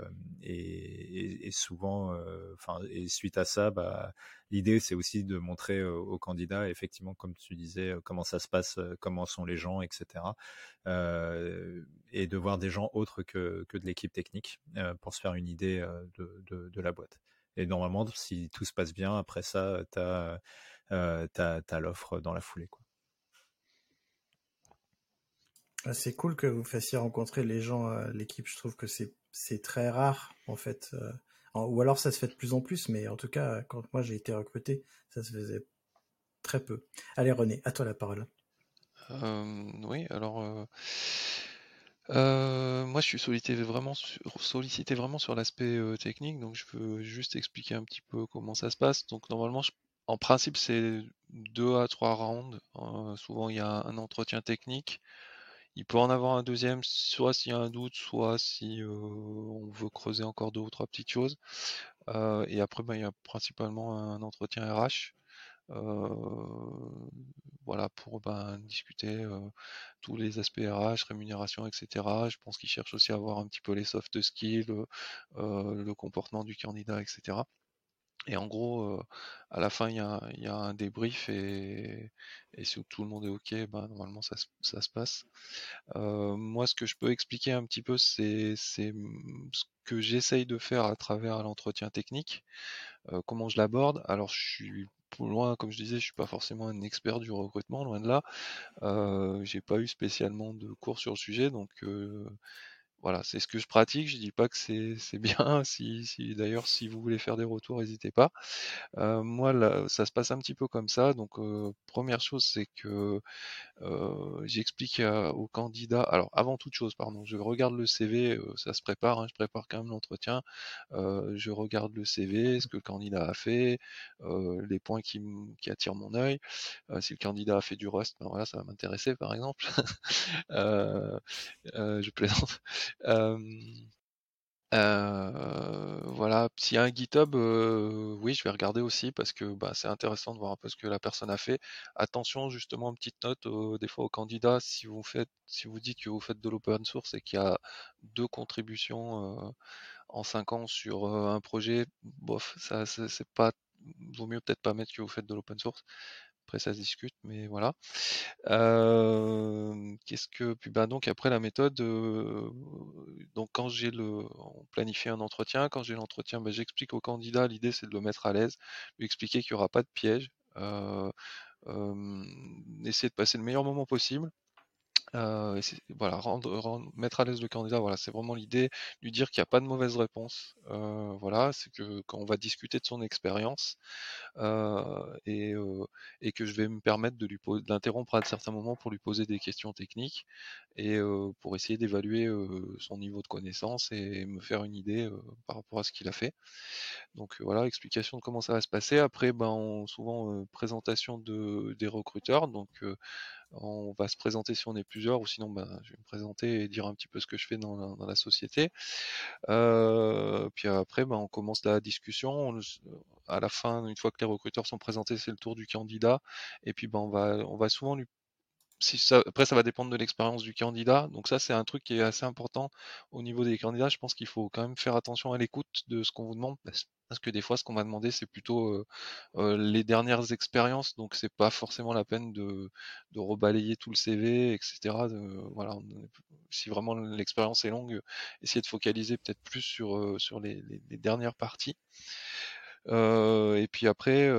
souvent et suite à ça, l'idée c'est aussi de montrer aux candidats effectivement, comme tu disais, comment ça se passe, comment sont les gens, etc. Et de voir des gens autres que de l'équipe technique pour se faire une idée de la boîte. Et normalement, si tout se passe bien, après ça, t'as l'offre dans la foulée, quoi. C'est cool que vous fassiez rencontrer les gens, l'équipe. Je trouve que c'est très rare, en fait. Ou alors ça se fait de plus en plus, mais en tout cas, quand moi j'ai été recruté, ça se faisait très peu. Allez René, à toi la parole. Oui, alors moi je suis sollicité vraiment sur l'aspect technique, donc je peux juste expliquer un petit peu comment ça se passe. Donc normalement, en principe, c'est 2 à 3 rounds. Souvent, il y a un entretien technique. Il peut en avoir un deuxième, soit s'il y a un doute, soit si on veut creuser encore 2 ou 3 petites choses. Et après, il y a principalement un entretien RH. Voilà, pour discuter tous les aspects RH, rémunération, etc. Je pense qu'ils cherchent aussi à voir un petit peu les soft skills, le comportement du candidat, etc. Et en gros, à la fin, il y a un débrief et si tout le monde est OK, normalement ça se passe. Moi, ce que je peux expliquer un petit peu, c'est ce que j'essaye de faire à travers l'entretien technique, comment je l'aborde. Alors, je suis loin, comme je disais, je suis pas forcément un expert du recrutement, loin de là. J'ai pas eu spécialement de cours sur le sujet, donc voilà, c'est ce que je pratique. Je dis pas que c'est bien. D'ailleurs, si vous voulez faire des retours, n'hésitez pas. Moi, là, ça se passe un petit peu comme ça. Donc, première chose, c'est que j'explique au candidat. Alors, avant toute chose, pardon, je regarde le CV. Ça se prépare, hein, je prépare quand même l'entretien. Je regarde le CV, ce que le candidat a fait, les points qui attirent mon œil. Si le candidat a fait du Rust, voilà, ça va m'intéresser, par exemple. Euh, je plaisante. Euh, voilà, s'il y a un GitHub, oui, je vais regarder aussi parce que c'est intéressant de voir un peu ce que la personne a fait. Attention, justement, petite note, des fois aux candidats, si vous dites que vous faites de l'open source et qu'il y a 2 contributions en 5 ans sur un projet, bof, ça c'est pas, vaut mieux peut-être pas mettre que vous faites de l'open source. Après, ça se discute, mais voilà. Puis donc après la méthode, donc quand on planifie un entretien, quand j'ai l'entretien, j'explique au candidat, l'idée c'est de le mettre à l'aise, lui expliquer qu'il n'y aura pas de piège, essayer de passer le meilleur moment possible. Voilà, mettre à l'aise le candidat, voilà, c'est vraiment l'idée, lui dire qu'il n'y a pas de mauvaise réponse. Voilà, c'est que quand on va discuter de son expérience, euh, et, euh, et que je vais me permettre d'interrompre à certains moments pour lui poser des questions techniques et pour essayer d'évaluer son niveau de connaissance et me faire une idée par rapport à ce qu'il a fait. Donc voilà, explication de comment ça va se passer. Après, souvent présentation des recruteurs. Donc on va se présenter si on est plusieurs, ou sinon je vais me présenter et dire un petit peu ce que je fais dans la société. Puis après, on commence la discussion. À la fin, une fois que les recruteurs sont présentés, c'est le tour du candidat. Et puis on va souvent lui après, ça va dépendre de l'expérience du candidat. Donc ça, c'est un truc qui est assez important au niveau des candidats. Je pense qu'il faut quand même faire attention à l'écoute de ce qu'on vous demande, parce que des fois, ce qu'on va demander, c'est plutôt les dernières expériences. Donc c'est pas forcément la peine de rebalayer tout le CV, etc. Voilà, si vraiment l'expérience est longue, essayer de focaliser peut-être plus sur les dernières parties. Et puis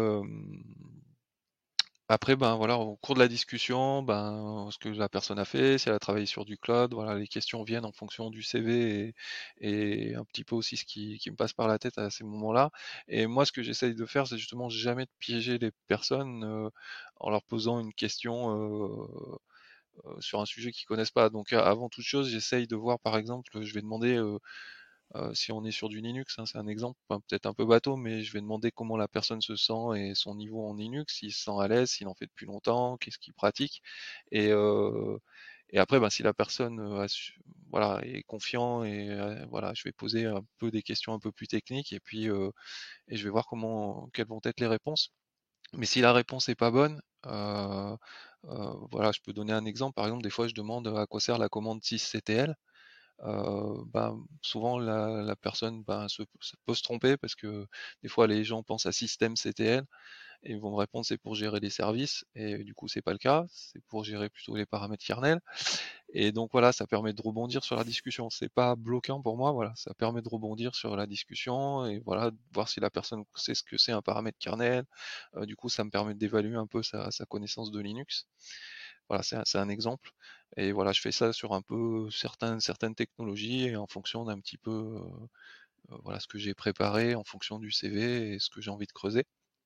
après, voilà, au cours de la discussion, ce que la personne a fait, si elle a travaillé sur du cloud, voilà, les questions viennent en fonction du CV et un petit peu aussi ce qui me passe par la tête à ces moments-là. Et moi, ce que j'essaye de faire, c'est justement jamais de piéger les personnes en leur posant une question sur un sujet qu'ils connaissent pas. Donc, avant toute chose, j'essaye de voir, par exemple, je vais demander si on est sur du Linux, hein, c'est un exemple peut-être un peu bateau, mais je vais demander comment la personne se sent et son niveau en Linux, s'il se sent à l'aise, s'il en fait depuis longtemps, qu'est-ce qu'il pratique. Et, euh, et après, si la personne voilà, est confiant et voilà, je vais poser un peu des questions un peu plus techniques et puis je vais voir quelles vont être les réponses. Mais si la réponse est pas bonne, voilà, je peux donner un exemple. Par exemple, des fois, je demande à quoi sert la commande sysctl. Souvent la personne peut se tromper parce que des fois les gens pensent à systemctl et ils vont me répondre c'est pour gérer les services et du coup c'est pas le cas, c'est pour gérer plutôt les paramètres kernel. Et donc voilà, ça permet de rebondir sur la discussion. C'est pas bloquant pour moi, voilà, ça permet de rebondir sur la discussion et voilà, de voir si la personne sait ce que c'est un paramètre kernel. Du coup, ça me permet d'évaluer un peu sa connaissance de Linux. Voilà, c'est un exemple. Et voilà, je fais ça sur un peu certaines technologies et en fonction d'un petit peu voilà, ce que j'ai préparé en fonction du CV et ce que j'ai envie de creuser.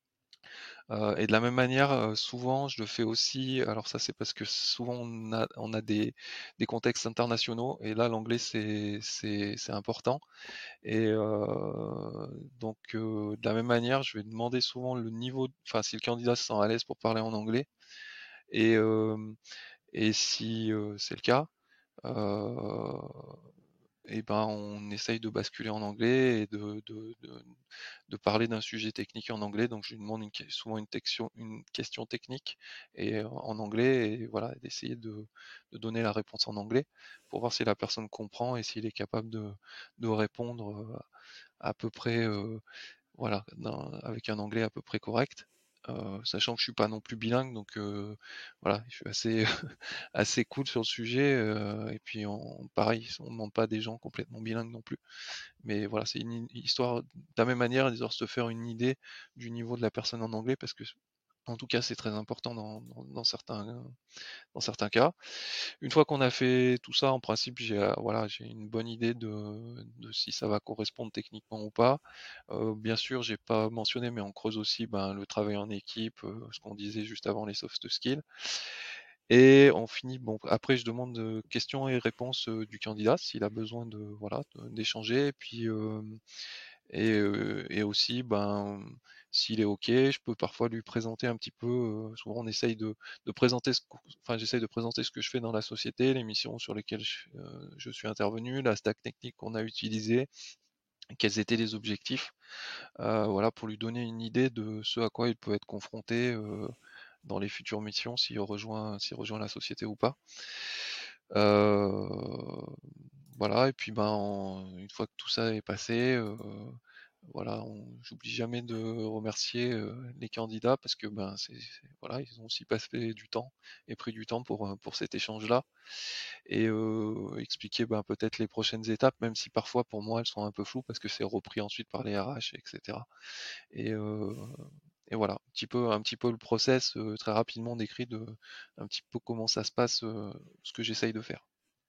Et de la même manière, souvent je le fais aussi, alors ça c'est parce que souvent on a des contextes internationaux et là l'anglais c'est important et donc de la même manière, je vais demander souvent le niveau enfin si le candidat se sent à l'aise pour parler en anglais et hem et si, c'est le cas, heu et ben, on essaye de basculer en anglais et de parler d'un sujet technique en anglais. Donc je lui demande souvent une question technique et en anglais et voilà, d'essayer de donner la réponse en anglais pour voir si la personne comprend et s'il est capable de répondre à peu près voilà, avec un anglais à peu près correct. Sachant que je suis pas non plus bilingue, donc voilà, je suis assez assez cool sur le sujet. Et puis pareil, on ne demande pas des gens complètement bilingues non plus. Mais voilà, c'est une histoire de la même manière, de se faire une idée du niveau de la personne en anglais, parce que en tout cas, c'est très important dans certains cas. Une fois qu'on a fait tout ça, en principe, voilà, j'ai une bonne idée de si ça va correspondre techniquement ou pas. Bien sûr, j'ai pas mentionné, mais on creuse aussi ben, le travail en équipe, ce qu'on disait juste avant, les soft skills. Et on finit, bon, après je demande questions et réponses du candidat s'il a besoin voilà, d'échanger. Et puis et aussi, ben, s'il est OK, je peux parfois lui présenter un petit peu, souvent on essaye de présenter enfin j'essaye de présenter ce que je fais dans la société, les missions sur lesquelles je suis intervenu, la stack technique qu'on a utilisée, quels étaient les objectifs, voilà, pour lui donner une idée de ce à quoi il peut être confronté, dans les futures missions s'il rejoint la société ou pas. Voilà et puis, ben, une fois que tout ça est passé, voilà, j'oublie jamais de remercier les candidats parce que ben voilà, ils ont aussi passé du temps et pris du temps pour cet échange-là et expliquer ben, peut-être les prochaines étapes, même si parfois pour moi elles sont un peu floues parce que c'est repris ensuite par les RH, etc. Et, et voilà, un petit peu le process très rapidement décrit de un petit peu comment ça se passe, ce que j'essaye de faire.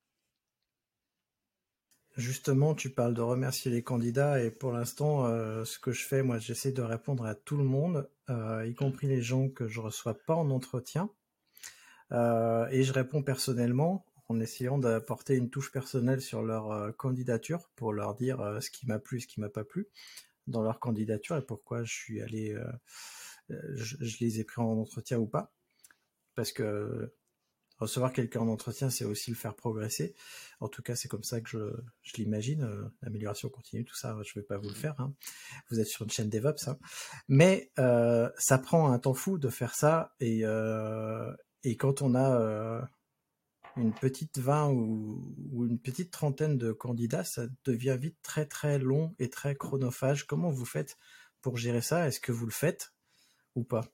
Justement, tu parles de remercier les candidats et pour l'instant, ce que je fais, moi, j'essaie de répondre à tout le monde, y compris les gens que je reçois pas en entretien. Et je réponds personnellement en essayant d'apporter une touche personnelle sur leur candidature pour leur dire ce qui m'a plu, ce qui m'a pas plu dans leur candidature et pourquoi je suis allé, je les ai pris en entretien ou pas. Parce que recevoir quelqu'un en entretien, c'est aussi le faire progresser. En tout cas, c'est comme ça que je l'imagine. L'amélioration continue, tout ça, je vais pas vous le faire. Hein. Vous êtes sur une chaîne DevOps. Hein. Mais ça prend un temps fou de faire ça. Et quand on a une petite 20 ou une petite trentaine de candidats, ça devient vite très très long et très chronophage. Comment vous faites pour gérer ça? Est-ce que vous le faites ou pas?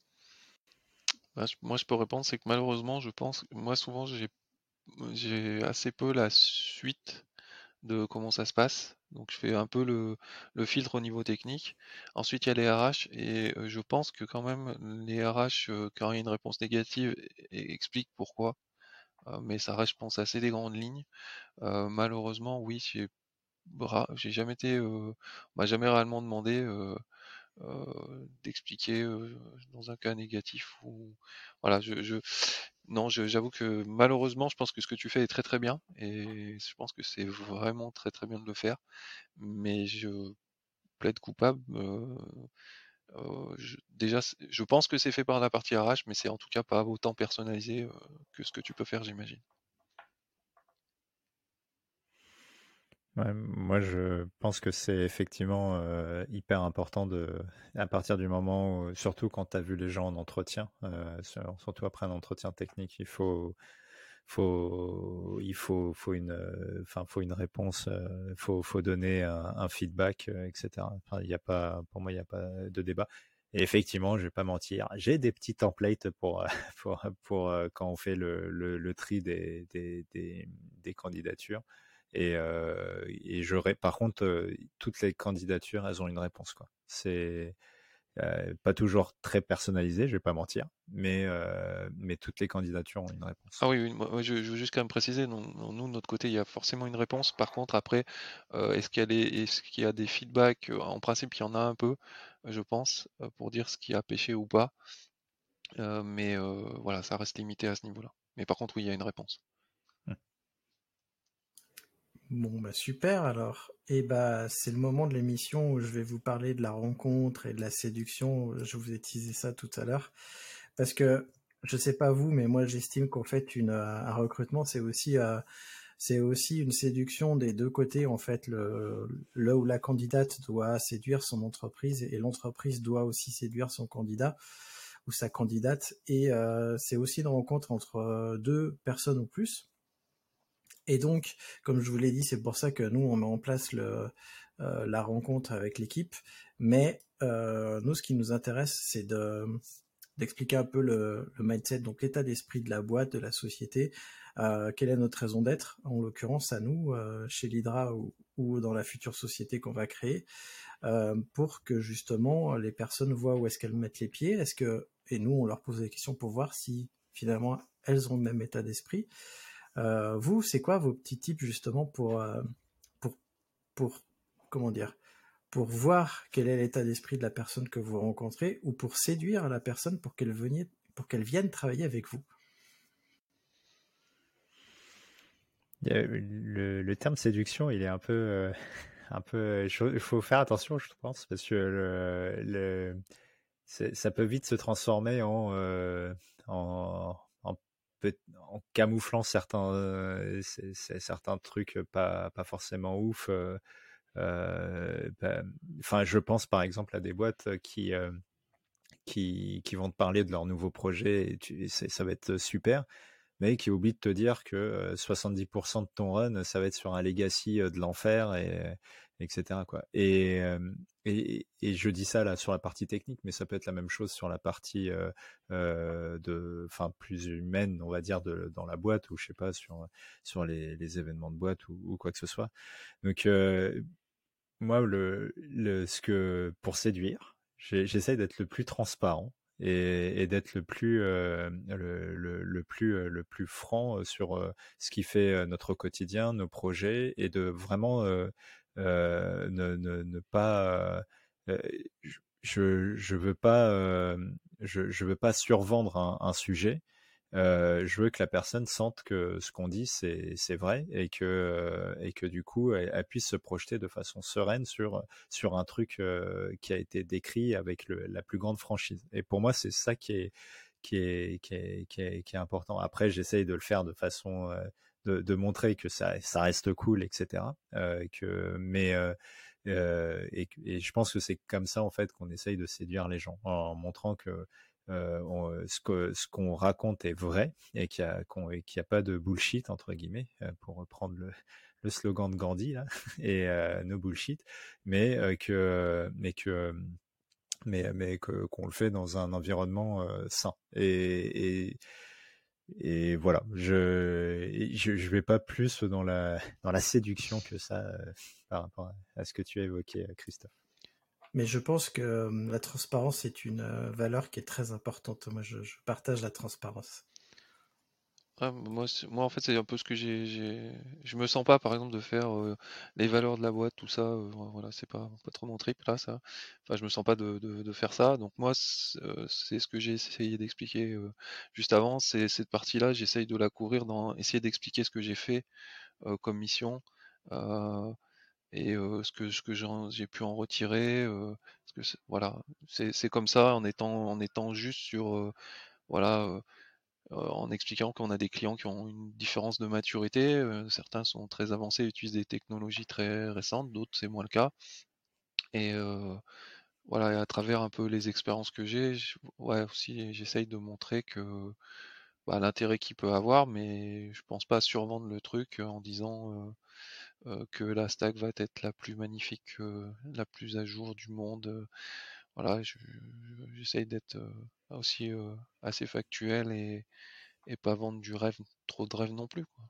Moi, je peux répondre, c'est que malheureusement, je pense, moi souvent, j'ai assez peu la suite de comment ça se passe. Donc, je fais un peu le filtre au niveau technique. Ensuite, il y a les RH et je pense que quand même, les RH, quand il y a une réponse négative, expliquent pourquoi. Mais ça reste, je pense, assez des grandes lignes. Malheureusement, oui, j'ai jamais été, on m'a jamais réellement demandé. D'expliquer dans un cas négatif ou voilà non j'avoue que malheureusement je pense que ce que tu fais est très très bien et je pense que c'est vraiment très très bien de le faire mais je plaide coupable déjà je pense que c'est fait par la partie RH mais c'est en tout cas pas autant personnalisé que ce que tu peux faire j'imagine. Ouais, moi, je pense que c'est effectivement hyper important à partir du moment où, surtout quand tu as vu les gens en entretien, surtout après un entretien technique, faut une réponse, faut donner un feedback, etc. Enfin, pour moi, il n'y a pas de débat. Et effectivement, je vais pas mentir, j'ai des petits templates pour quand on fait le tri des candidatures. Et par contre, toutes les candidatures, elles ont une réponse, quoi. C'est pas toujours très personnalisé, je vais pas mentir, mais toutes les candidatures ont une réponse. Ah oui, oui, moi, je veux juste quand même préciser, nous, de notre côté, il y a forcément une réponse. Par contre, après, est-ce qu'il y a des feedbacks? En principe, il y en a un peu. je pense, pour dire ce qui a pêché ou pas. Mais voilà, ça reste limité à ce niveau-là. Mais par contre, oui, il y a une réponse. Bon, bah super alors. Et bah c'est le moment de l'émission où je vais vous parler de la rencontre et de la séduction. Je vous ai teasé ça tout à l'heure. Parce que, je sais pas vous, mais moi j'estime qu'en fait un recrutement c'est aussi une séduction des deux côtés. En fait, là où la candidate doit séduire son entreprise et l'entreprise doit aussi séduire son candidat ou sa candidate. Et c'est aussi une rencontre entre deux personnes ou plus. Et donc, comme je vous l'ai dit, c'est pour ça que nous, on met en place la rencontre avec l'équipe. Mais nous, ce qui nous intéresse, c'est d'expliquer un peu le mindset, donc l'état d'esprit de la boîte, de la société, quelle est notre raison d'être, en l'occurrence à nous, chez l'Hydra ou dans la future société qu'on va créer, pour que justement les personnes voient où est-ce qu'elles mettent les pieds, et nous, on leur pose des questions pour voir si finalement elles ont le même état d'esprit. Vous, c'est quoi vos petits tips justement pour comment dire, pour voir quel est l'état d'esprit de la personne que vous rencontrez ou pour séduire la personne pour qu'elle vienne travailler avec vous? Le terme séduction, il est un peu, il faut faire attention, je pense, parce que ça peut vite se transformer en, en camouflant certains trucs pas forcément ouf. Enfin, je pense par exemple à des boîtes qui vont te parler de leur nouveau projet et ça va être super, mais qui oublient de te dire que 70% de ton run, ça va être sur un legacy de l'enfer, etc., quoi. Et je dis ça là sur la partie technique, mais ça peut être la même chose sur la partie plus humaine, on va dire, dans la boîte, ou je sais pas, sur les événements de boîte ou quoi que ce soit. Donc moi, pour séduire, j'essaye d'être le plus transparent et d'être le plus franc sur ce qui fait notre quotidien, nos projets, et de vraiment ne pas je veux pas je veux pas survendre un sujet. Je veux que la personne sente que ce qu'on dit c'est vrai, et que du coup elle puisse se projeter de façon sereine sur un truc qui a été décrit avec la plus grande franchise. Et pour moi, c'est ça qui est important. Après, j'essaye de le faire de façon de montrer que ça reste cool, etc. Et je pense que c'est comme ça en fait qu'on essaye de séduire les gens, en montrant que ce qu'on raconte est vrai, et qu'il y a pas de bullshit, entre guillemets, pour reprendre le slogan de Gandhi là, et no bullshit, mais qu'on le fait dans un environnement sain. Et voilà, je vais pas plus dans la séduction que ça par rapport à ce que tu as évoqué, Christophe. Mais je pense que la transparence est une valeur qui est très importante. Moi, je partage la transparence. Moi, en fait, c'est un peu ce que je me sens pas, par exemple, de faire les valeurs de la boîte, tout ça. Voilà, c'est pas trop mon trip là, ça. Enfin, je me sens pas de faire ça. Donc moi, c'est ce que j'ai essayé d'expliquer juste avant. C'est cette partie-là, j'essaye de la couvrir dans essayer d'expliquer ce que j'ai fait comme mission. Et ce que j'ai pu en retirer, parce que voilà, c'est comme ça, en étant juste sur voilà, en expliquant qu'on a des clients qui ont une différence de maturité. Certains sont très avancés, utilisent des technologies très récentes, d'autres c'est moins le cas. Et voilà, et à travers un peu les expériences que j'ai, ouais, aussi j'essaye de montrer que l'intérêt qu'il peut avoir, mais je pense pas survendre le truc en disant que la stack va être la plus magnifique, la plus à jour du monde. Voilà, j'essaye d'être aussi assez factuel et pas vendre trop de rêve non plus, quoi.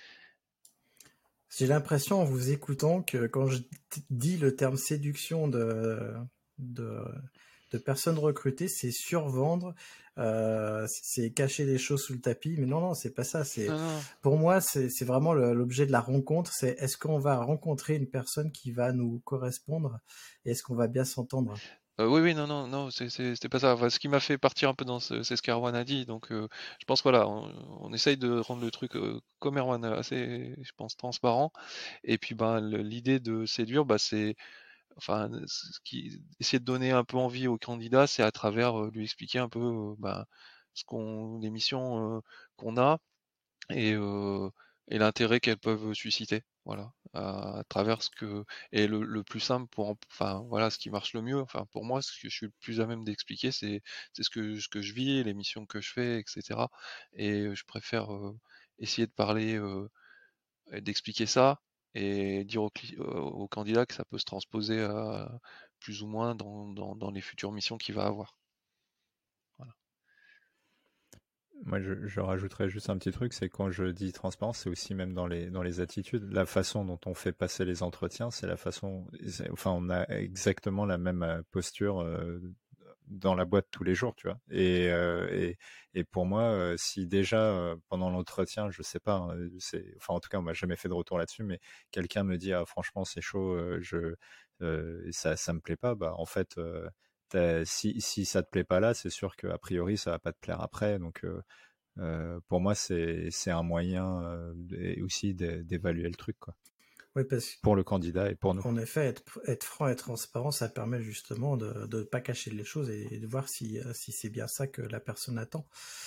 J'ai l'impression en vous écoutant que quand je dis le terme séduction de personnes recrutées, c'est survendre, c'est cacher les choses sous le tapis. Mais non, c'est pas ça. Non. Pour moi, c'est vraiment l'objet de la rencontre. C'est est-ce qu'on va rencontrer une personne qui va nous correspondre et est-ce qu'on va bien s'entendre? Oui, non, c'était pas ça. Enfin, ce qui m'a fait partir un peu c'est ce qu'Erwan a dit. Donc, je pense voilà, on essaye de rendre le truc comme Erwan, assez, je pense, transparent. Et puis, ben, l'idée de séduire, bah, c'est, enfin, essayer de donner un peu envie au candidat, c'est à travers lui expliquer un peu, bah, les missions qu'on a et, et l'intérêt qu'elles peuvent susciter. Voilà, à travers et le plus simple enfin voilà, ce qui marche le mieux. Enfin pour moi, ce que je suis le plus à même d'expliquer, c'est ce que je vis, les missions que je fais, etc. Et je préfère essayer de parler, et d'expliquer ça et dire au candidat que ça peut se transposer plus ou moins dans les futures missions qu'il va avoir. Voilà. Moi, je rajouterais juste un petit truc, c'est quand je dis transparence, c'est aussi même dans les attitudes. La façon dont on fait passer les entretiens, c'est la façon, enfin, on a exactement la même posture dans la boîte tous les jours, tu vois. Et pour moi, si déjà pendant l'entretien, je sais pas, hein, enfin en tout cas, on m'a jamais fait de retour là-dessus, mais quelqu'un me dit ah franchement c'est chaud, ça me plaît pas, bah en fait. Si ça te plaît pas là, c'est sûr qu'a priori ça va pas te plaire après. Donc pour moi c'est un moyen aussi d'évaluer le truc quoi. Oui, parce Pour le candidat et pour nous. qu'en effet, être franc et transparent, ça permet justement de ne pas cacher les choses et de voir si c'est bien ça que la personne attend.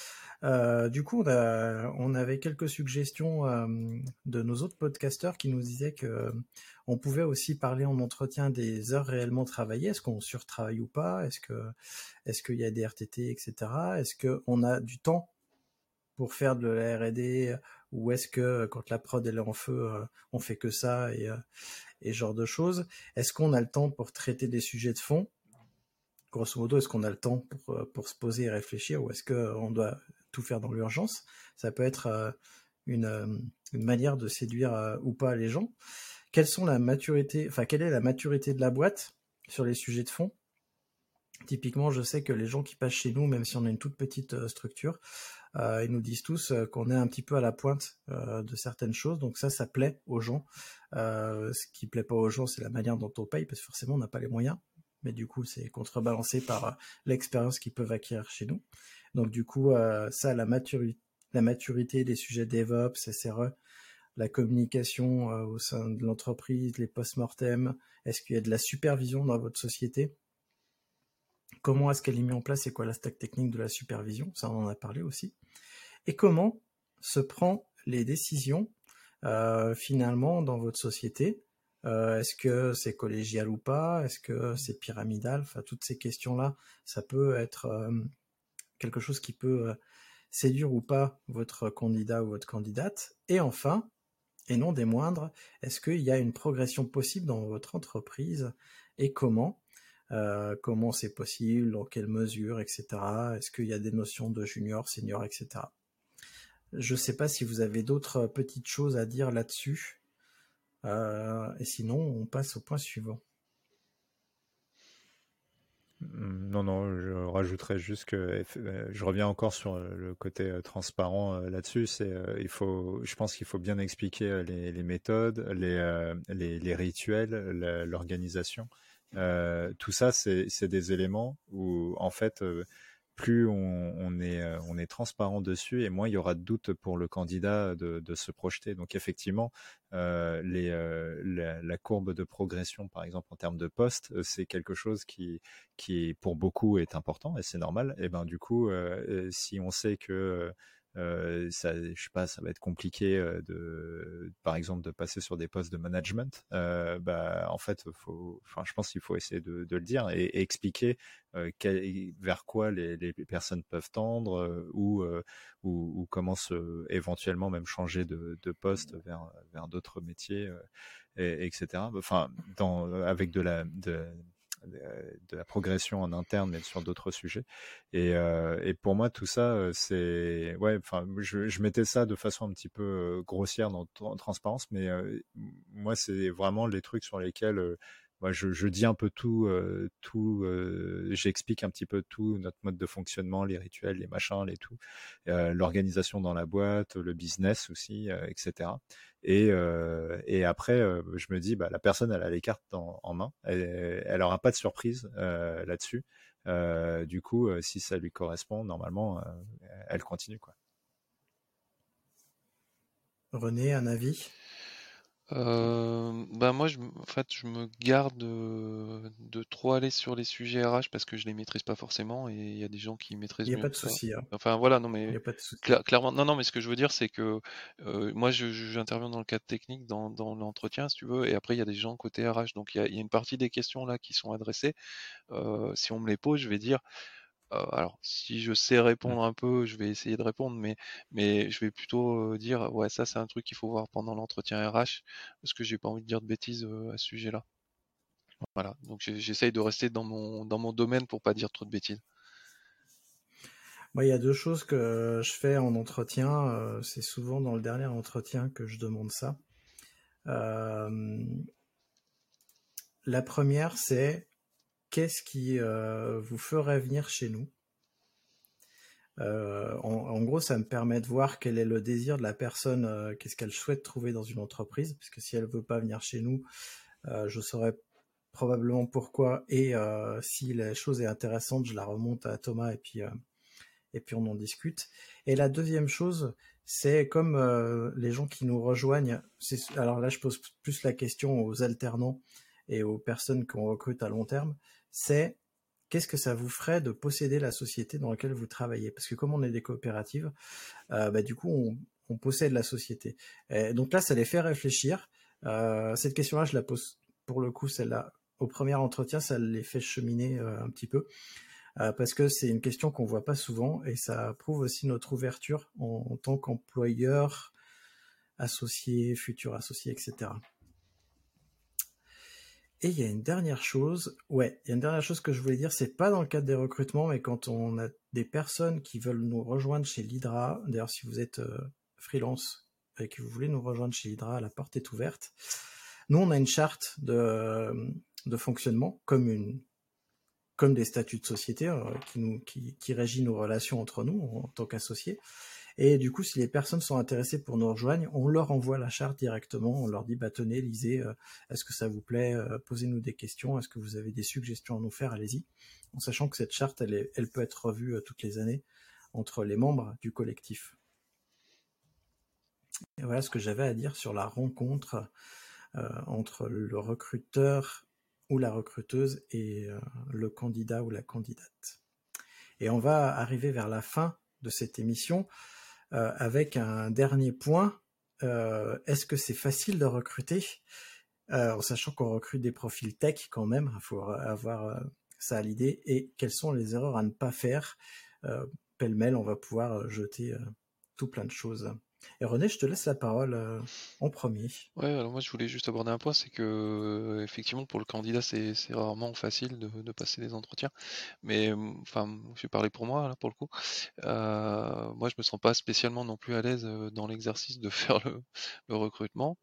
Du coup, on avait quelques suggestions de nos autres podcasteurs qui nous disaient que on pouvait aussi parler en entretien des heures réellement travaillées. Est-ce qu'on surtravaille ou pas? Est-ce qu'il y a des RTT, etc. Est-ce qu'on a du temps pour faire de la R&D, ou est-ce que quand la prod elle est en feu, on fait que ça et ce genre de choses? Est-ce qu'on a le temps pour traiter des sujets de fond? Grosso modo, est-ce qu'on a le temps pour se poser et réfléchir, ou est-ce qu'on doit tout faire dans l'urgence? Ça peut être une manière de séduire ou pas les gens. Quelle est la maturité de la boîte sur les sujets de fond? Typiquement, je sais que les gens qui passent chez nous, même si on a une toute petite structure, ils nous disent tous qu'on est un petit peu à la pointe de certaines choses, donc ça plaît aux gens. Ce qui plaît pas aux gens, c'est la manière dont on paye, parce que forcément on n'a pas les moyens, mais du coup c'est contrebalancé par l'expérience qu'ils peuvent acquérir chez nous. Donc du coup, la maturité des sujets DevOps, SRE, la communication au sein de l'entreprise, les post-mortem, est-ce qu'il y a de la supervision dans votre société? Comment est-ce qu'elle est mise en place? C'est quoi la stack technique de la supervision? Ça, on en a parlé aussi. Et comment se prend les décisions finalement dans votre société? Est-ce que c'est collégial ou pas? Est-ce que c'est pyramidal? Enfin, toutes ces questions-là, ça peut être quelque chose qui peut séduire ou pas votre candidat ou votre candidate. Et enfin, et non des moindres, est-ce qu'il y a une progression possible dans votre entreprise et comment? Comment c'est possible, dans quelle mesure, etc. Est-ce qu'il y a des notions de junior, senior, etc. Je ne sais pas si vous avez d'autres petites choses à dire là-dessus. Et sinon, on passe au point suivant. Non, je rajouterais juste que je reviens encore sur le côté transparent là-dessus. Je pense qu'il faut bien expliquer les méthodes, les rituels, l'organisation. Tout ça, c'est des éléments où en fait, plus on est transparent dessus, et moins il y aura de doute pour le candidat de se projeter. Donc effectivement, la courbe de progression, par exemple en termes de poste, c'est quelque chose qui pour beaucoup est important, et c'est normal. Et ben du coup, si on sait que ça, je sais pas, ça va être compliqué par exemple, de passer sur des postes de management. En fait, je pense qu'il faut essayer de le dire et expliquer vers quoi les personnes peuvent tendre, ou comment éventuellement même changer de poste vers d'autres métiers, etc. Enfin, avec de la progression en interne, mais sur d'autres sujets. Et pour moi, tout ça, c'est enfin, je mettais ça de façon un petit peu grossière dans transparence, mais moi, c'est vraiment les trucs sur lesquels moi, je dis un peu tout, j'explique un petit peu tout, notre mode de fonctionnement, les rituels, les machins, les tout, l'organisation dans la boîte, le business aussi, etc. Et après, je me dis, bah, la personne, elle a les cartes en main, elle aura pas de surprise là-dessus. Du coup, si ça lui correspond, normalement, elle continue, quoi. René, un avis? Bah moi, en fait, je me garde de trop aller sur les sujets RH parce que je les maîtrise pas forcément et il y a des gens qui Il maîtrisent n'y a mieux pas de que ça. souci, hein. Enfin voilà, non Il n'y mais a pas de souci. clairement, non mais ce que je veux dire c'est que moi j'interviens dans le cadre technique dans l'entretien si tu veux et après il y a des gens côté RH donc il y a une partie des questions là qui sont adressées. Si on me les pose, je vais dire alors, si je sais répondre un peu, je vais essayer de répondre, mais je vais plutôt dire, ouais, ça c'est un truc qu'il faut voir pendant l'entretien RH, parce que j'ai pas envie de dire de bêtises à ce sujet-là. Voilà, donc j'essaye de rester dans mon domaine pour pas dire trop de bêtises. Moi, il y a 2 choses que je fais en entretien. C'est souvent dans le dernier entretien que je demande ça. La première, c'est qu'est-ce qui vous ferait venir chez nous? En gros, ça me permet de voir quel est le désir de la personne, qu'est-ce qu'elle souhaite trouver dans une entreprise, parce que si elle veut pas venir chez nous, je saurais probablement pourquoi, et si la chose est intéressante, je la remonte à Thomas et puis on en discute. Et la deuxième chose, c'est comme les gens qui nous rejoignent, alors là je pose plus la question aux alternants et aux personnes qu'on recrute à long terme, c'est qu'est-ce que ça vous ferait de posséder la société dans laquelle vous travaillez? Parce que comme on est des coopératives, bah, du coup on possède la société. Et donc là ça les fait réfléchir. Cette question-là je la pose pour le coup, celle-là au premier entretien, ça les fait cheminer un petit peu. Parce que c'est une question qu'on voit pas souvent et ça prouve aussi notre ouverture en tant qu'employeur, associé, futur associé, etc. Et il y a une dernière chose, que je voulais dire, c'est pas dans le cadre des recrutements, mais quand on a des personnes qui veulent nous rejoindre chez l'Hydra, d'ailleurs si vous êtes freelance et que vous voulez nous rejoindre chez l'Hydra, la porte est ouverte. Nous on a une charte de fonctionnement comme des statuts de société qui régit nos relations entre nous en tant qu'associés. Et du coup, si les personnes sont intéressées pour nous rejoindre, on leur envoie la charte directement, on leur dit, bah tenez, lisez, est-ce que ça vous plaît, posez-nous des questions, est-ce que vous avez des suggestions à nous faire, allez-y. En sachant que cette charte, elle peut être revue toutes les années entre les membres du collectif. Et voilà ce que j'avais à dire sur la rencontre entre le recruteur ou la recruteuse et le candidat ou la candidate. Et on va arriver vers la fin de cette émission avec un dernier point. Est-ce que c'est facile de recruter en sachant qu'on recrute des profils tech quand même, il faut avoir ça à l'idée, et quelles sont les erreurs à ne pas faire pêle-mêle, on va pouvoir jeter tout plein de choses. Et René, je te laisse la parole en premier. Ouais, alors moi je voulais juste aborder un point, c'est que effectivement pour le candidat c'est rarement facile de passer des entretiens, mais enfin je vais parler pour moi là pour le coup. Moi je me sens pas spécialement non plus à l'aise dans l'exercice de faire le recrutement.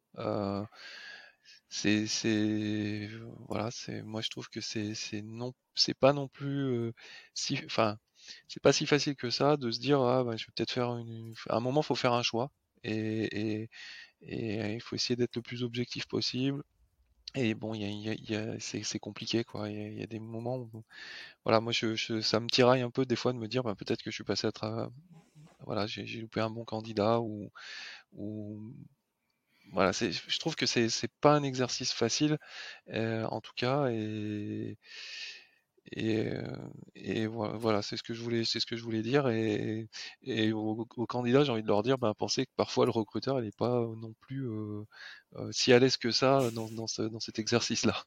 Voilà, moi je trouve que c'est pas non plus enfin c'est pas si facile que ça de se dire ah bah, je vais peut-être faire à un moment faut faire un choix et il faut essayer d'être le plus objectif possible. Et bon, c'est compliqué, quoi. Il y a des moments où, voilà, moi, ça me tiraille un peu des fois de me dire, bah, peut-être que je suis passé à travers, voilà, j'ai loupé un bon candidat ou, voilà, je trouve que c'est pas un exercice facile, en tout cas, voilà, c'est ce que je voulais dire. Et aux candidats, j'ai envie de leur dire, ben, pensez que parfois le recruteur, il n'est pas non plus si à l'aise que ça dans cet exercice-là.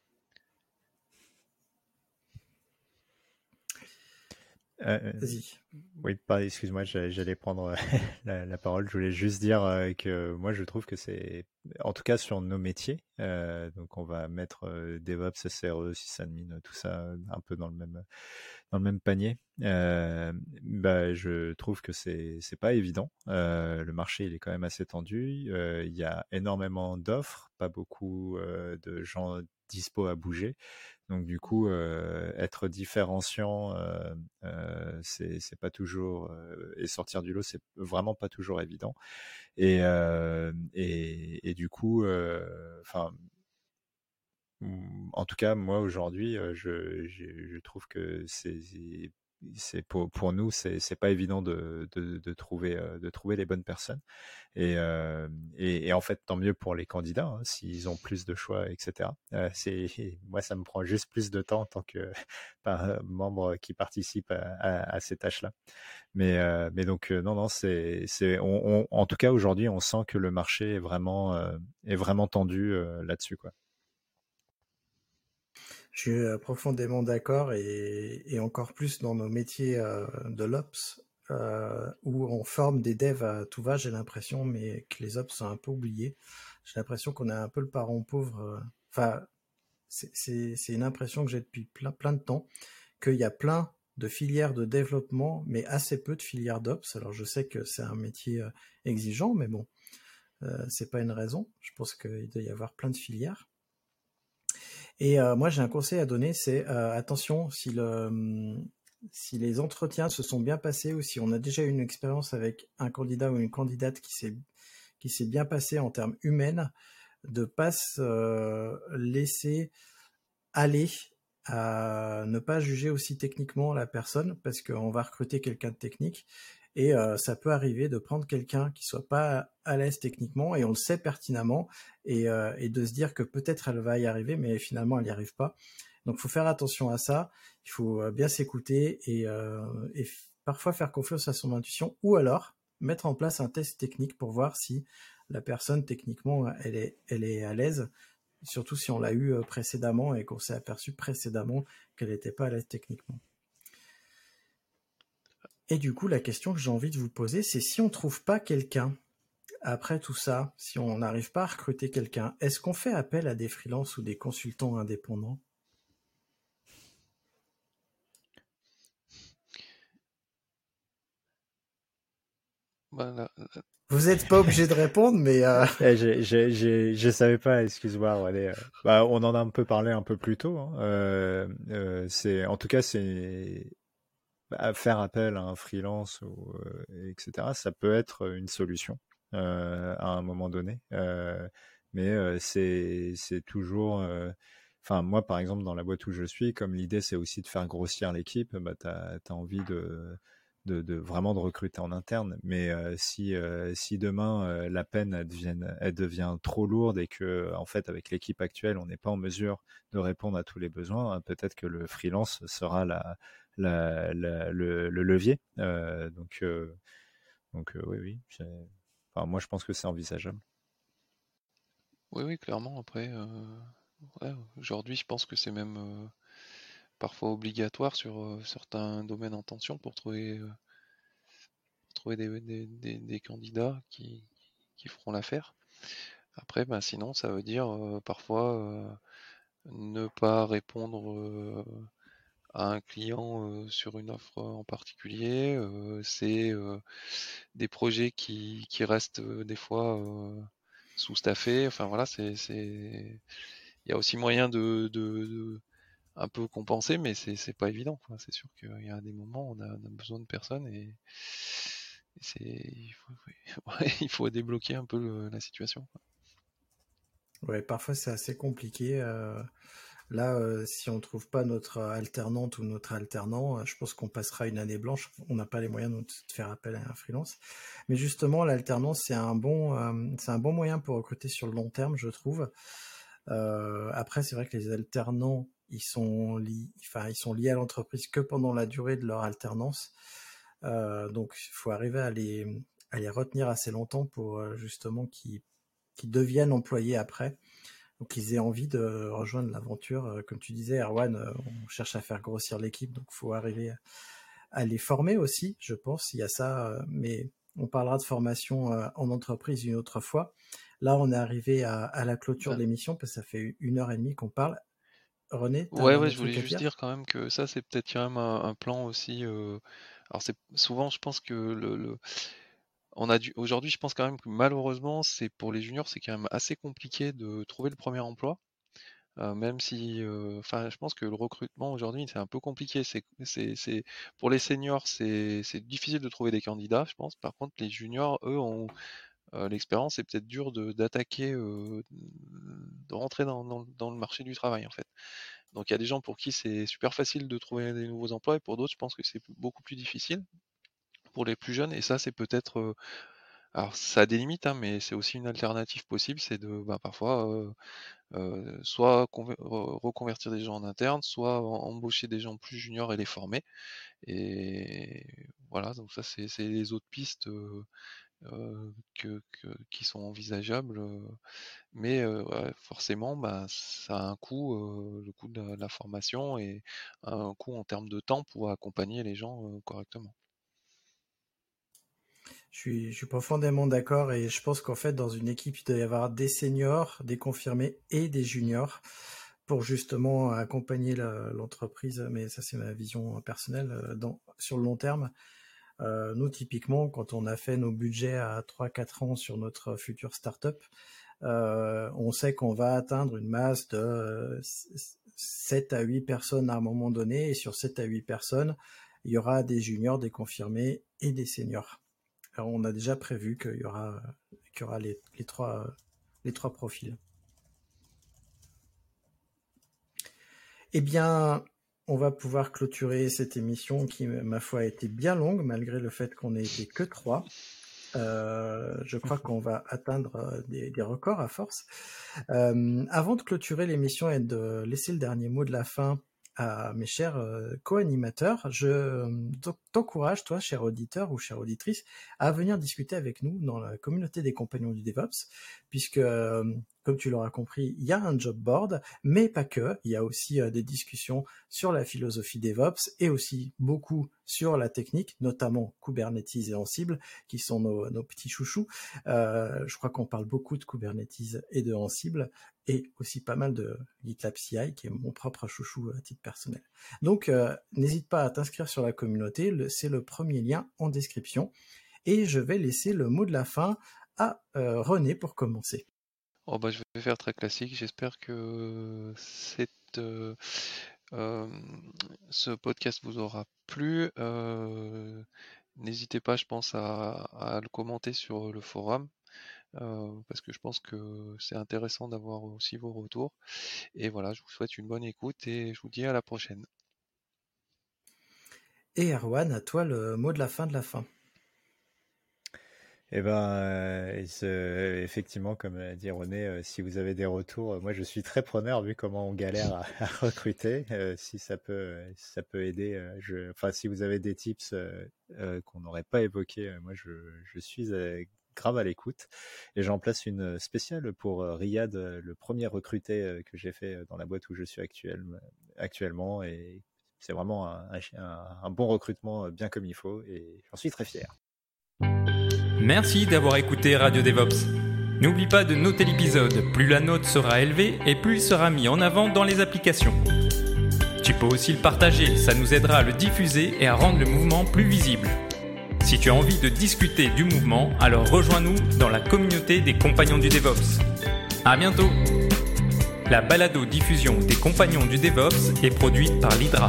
Vas-y. Oui, excuse-moi, j'allais prendre la parole. Je voulais juste dire que moi, je trouve que c'est, en tout cas sur nos métiers, donc on va mettre DevOps, SRE, sysadmin, tout ça un peu dans le même panier. Bah, je trouve que c'est pas évident. Le marché, il est quand même assez tendu. Il y a énormément d'offres, pas beaucoup de gens dispo à bouger. Donc du coup, être différenciant, c'est pas toujours et sortir du lot, c'est vraiment pas toujours évident. Et du coup, enfin, en tout cas, moi aujourd'hui, je trouve que c'est pour nous, c'est pas évident de trouver les bonnes personnes. Et en fait, tant mieux pour les candidats, hein, s'ils ont plus de choix, etc. Moi, ça me prend juste plus de temps en tant que membre qui participe à ces tâches-là. Mais donc, non, non, en tout cas, aujourd'hui, on sent que le marché est vraiment tendu là-dessus, quoi. Je suis profondément d'accord et encore plus dans nos métiers de l'Ops où on forme des devs à tout va, j'ai l'impression, mais que les Ops sont un peu oubliés. J'ai l'impression qu'on a un peu le parent pauvre. Enfin, c'est une impression que j'ai depuis plein de temps, qu'il y a plein de filières de développement, mais assez peu de filières d'Ops. Alors je sais que c'est un métier exigeant, mais bon, c'est pas une raison. Je pense qu'il doit y avoir plein de filières. Et moi, j'ai un conseil à donner, c'est attention, si les entretiens se sont bien passés ou si on a déjà eu une expérience avec un candidat ou une candidate qui s'est bien passé en termes humains, de pas se laisser aller à ne pas juger aussi techniquement la personne parce qu'on va recruter quelqu'un de technique et ça peut arriver de prendre quelqu'un qui soit pas à l'aise techniquement et on le sait pertinemment et de se dire que peut-être elle va y arriver mais finalement elle n'y arrive pas. Donc faut faire attention à ça, il faut bien s'écouter et parfois faire confiance à son intuition ou alors mettre en place un test technique pour voir si la personne techniquement elle est à l'aise, surtout si on l'a eu précédemment et qu'on s'est aperçu précédemment qu'elle n'était pas à l'aise techniquement. Et du coup, la question que j'ai envie de vous poser, c'est si on ne trouve pas quelqu'un, après tout ça, si on n'arrive pas à recruter quelqu'un, est-ce qu'on fait appel à des freelances ou des consultants indépendants ? Bah, Vous n'êtes pas obligé de répondre, mais Je savais pas, excuse-moi. Allez, bah, on en a un peu parlé un peu plus tôt, hein. En tout cas, faire appel à un freelance etc. Ça peut être une solution à un moment donné, mais c'est toujours. Enfin, moi, par exemple, dans la boîte où je suis, comme l'idée c'est aussi de faire grossir l'équipe, bah, t'as envie de vraiment de recruter en interne. Mais si demain la peine elle devient trop lourde et que en fait avec l'équipe actuelle on n'est pas en mesure de répondre à tous les besoins, peut-être que le freelance sera le levier. Donc oui, enfin, moi je pense que c'est envisageable. oui, clairement. Après, ouais, aujourd'hui, je pense que c'est même parfois obligatoire sur certains domaines en tension pour trouver des candidats qui feront l'affaire. Après, ben, sinon, ça veut dire parfois ne pas répondre à un client sur une offre en particulier. C'est des projets qui restent des fois sous-staffés. Enfin voilà, il y a aussi moyen de un peu compenser, mais c'est pas évident, quoi. C'est sûr qu'il y a des moments où on a besoin de personnes et il faut débloquer un peu la situation, quoi. ouais, parfois c'est assez compliqué. Là, si on ne trouve pas notre alternante ou notre alternant, je pense qu'on passera une année blanche. On n'a pas les moyens de faire appel à un freelance. Mais justement, l'alternance, c'est un bon moyen pour recruter sur le long terme, je trouve. Après, c'est vrai que les alternants, ils sont liés à l'entreprise que pendant la durée de leur alternance. Donc, il faut arriver à les retenir assez longtemps pour justement qu'ils deviennent employés après. Donc qu'ils aient envie de rejoindre l'aventure. Comme tu disais, Erwan, on cherche à faire grossir l'équipe, donc il faut arriver à les former aussi, je pense, il y a ça, mais on parlera de formation en entreprise une autre fois. Là, on est arrivé à la clôture de l'émission, parce que ça fait 1h30 qu'on parle. René, Ouais, je voulais juste dire quand même que ça, c'est peut-être quand même un plan aussi. Alors, c'est souvent, je pense que aujourd'hui, je pense quand même que malheureusement, c'est pour les juniors, c'est quand même assez compliqué de trouver le premier emploi. Même si, je pense que le recrutement aujourd'hui, c'est un peu compliqué. C'est pour les seniors, c'est difficile de trouver des candidats, je pense. Par contre, les juniors, eux, ont l'expérience. C'est peut-être dur d'attaquer, de rentrer dans le marché du travail, en fait. Donc, il y a des gens pour qui c'est super facile de trouver des nouveaux emplois, et pour d'autres, je pense que c'est beaucoup plus difficile pour les plus jeunes. Et ça, c'est peut-être, alors ça a des limites, hein, mais c'est aussi une alternative possible. C'est de parfois soit reconvertir des gens en interne, soit embaucher des gens plus juniors et les former. Et voilà, donc ça, c'est les autres pistes qui sont envisageables. Mais forcément, ça a un coût, le coût de la formation, et un coût en termes de temps pour accompagner les gens correctement. Je suis profondément d'accord, et je pense qu'en fait, dans une équipe, il doit y avoir des seniors, des confirmés et des juniors pour justement accompagner l'entreprise. Mais ça, c'est ma vision personnelle sur le long terme. Nous, typiquement, quand on a fait nos budgets à 3-4 ans sur notre future startup, on sait qu'on va atteindre une masse de 7 à 8 personnes à un moment donné, et sur 7 à 8 personnes, il y aura des juniors, des confirmés et des seniors. Alors, on a déjà prévu qu'il y aura les trois profils. Eh bien, on va pouvoir clôturer cette émission qui, ma foi, a été bien longue, malgré le fait qu'on n'ait été que 3. Je crois qu'on va atteindre des records à force. Avant de clôturer l'émission et de laisser le dernier mot de la fin à mes chers co-animateurs, je t'encourage, toi, cher auditeur ou chère auditrice, à venir discuter avec nous dans la communauté des compagnons du DevOps, puisque, comme tu l'auras compris, il y a un job board, mais pas que. Il y a aussi des discussions sur la philosophie DevOps, et aussi beaucoup sur la technique, notamment Kubernetes et Ansible, qui sont nos petits chouchous. Je crois qu'on parle beaucoup de Kubernetes et de Ansible, et aussi pas mal de GitLab CI, qui est mon propre chouchou à titre personnel. Donc, n'hésite pas à t'inscrire sur la communauté, c'est le premier lien en description. Et je vais laisser le mot de la fin à René pour commencer. Je vais faire très classique. J'espère que ce podcast vous aura plu. N'hésitez pas, je pense, à le commenter sur le forum, parce que je pense que c'est intéressant d'avoir aussi vos retours. Et voilà, je vous souhaite une bonne écoute, et je vous dis à la prochaine. Et Erwan, à toi le mot de la fin. Effectivement, comme a dit René, si vous avez des retours, moi je suis très preneur, vu comment on galère à recruter. Si ça peut aider, si vous avez des tips qu'on n'aurait pas évoqués, moi je suis grave à l'écoute. Et j'en place une spéciale pour Riyad, le premier recruté que j'ai fait dans la boîte où je suis actuellement. Et c'est vraiment un bon recrutement, bien comme il faut, et j'en suis très fier. Merci d'avoir écouté Radio DevOps. N'oublie pas de noter l'épisode, plus la note sera élevée et plus il sera mis en avant dans les applications. Tu peux aussi le partager, ça nous aidera à le diffuser et à rendre le mouvement plus visible. Si tu as envie de discuter du mouvement, alors rejoins-nous dans la communauté des compagnons du DevOps. À bientôt. La balado-diffusion des compagnons du DevOps est produite par l'Hydra.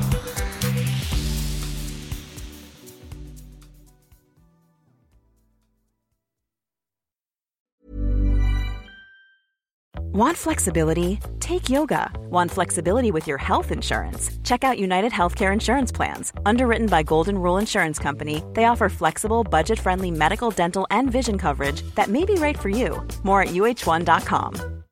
Want flexibility? Take yoga. Want flexibility with your health insurance? Check out United Healthcare Insurance Plans. Underwritten by Golden Rule Insurance Company, they offer flexible, budget-friendly medical, dental, and vision coverage that may be right for you. More at uh1.com.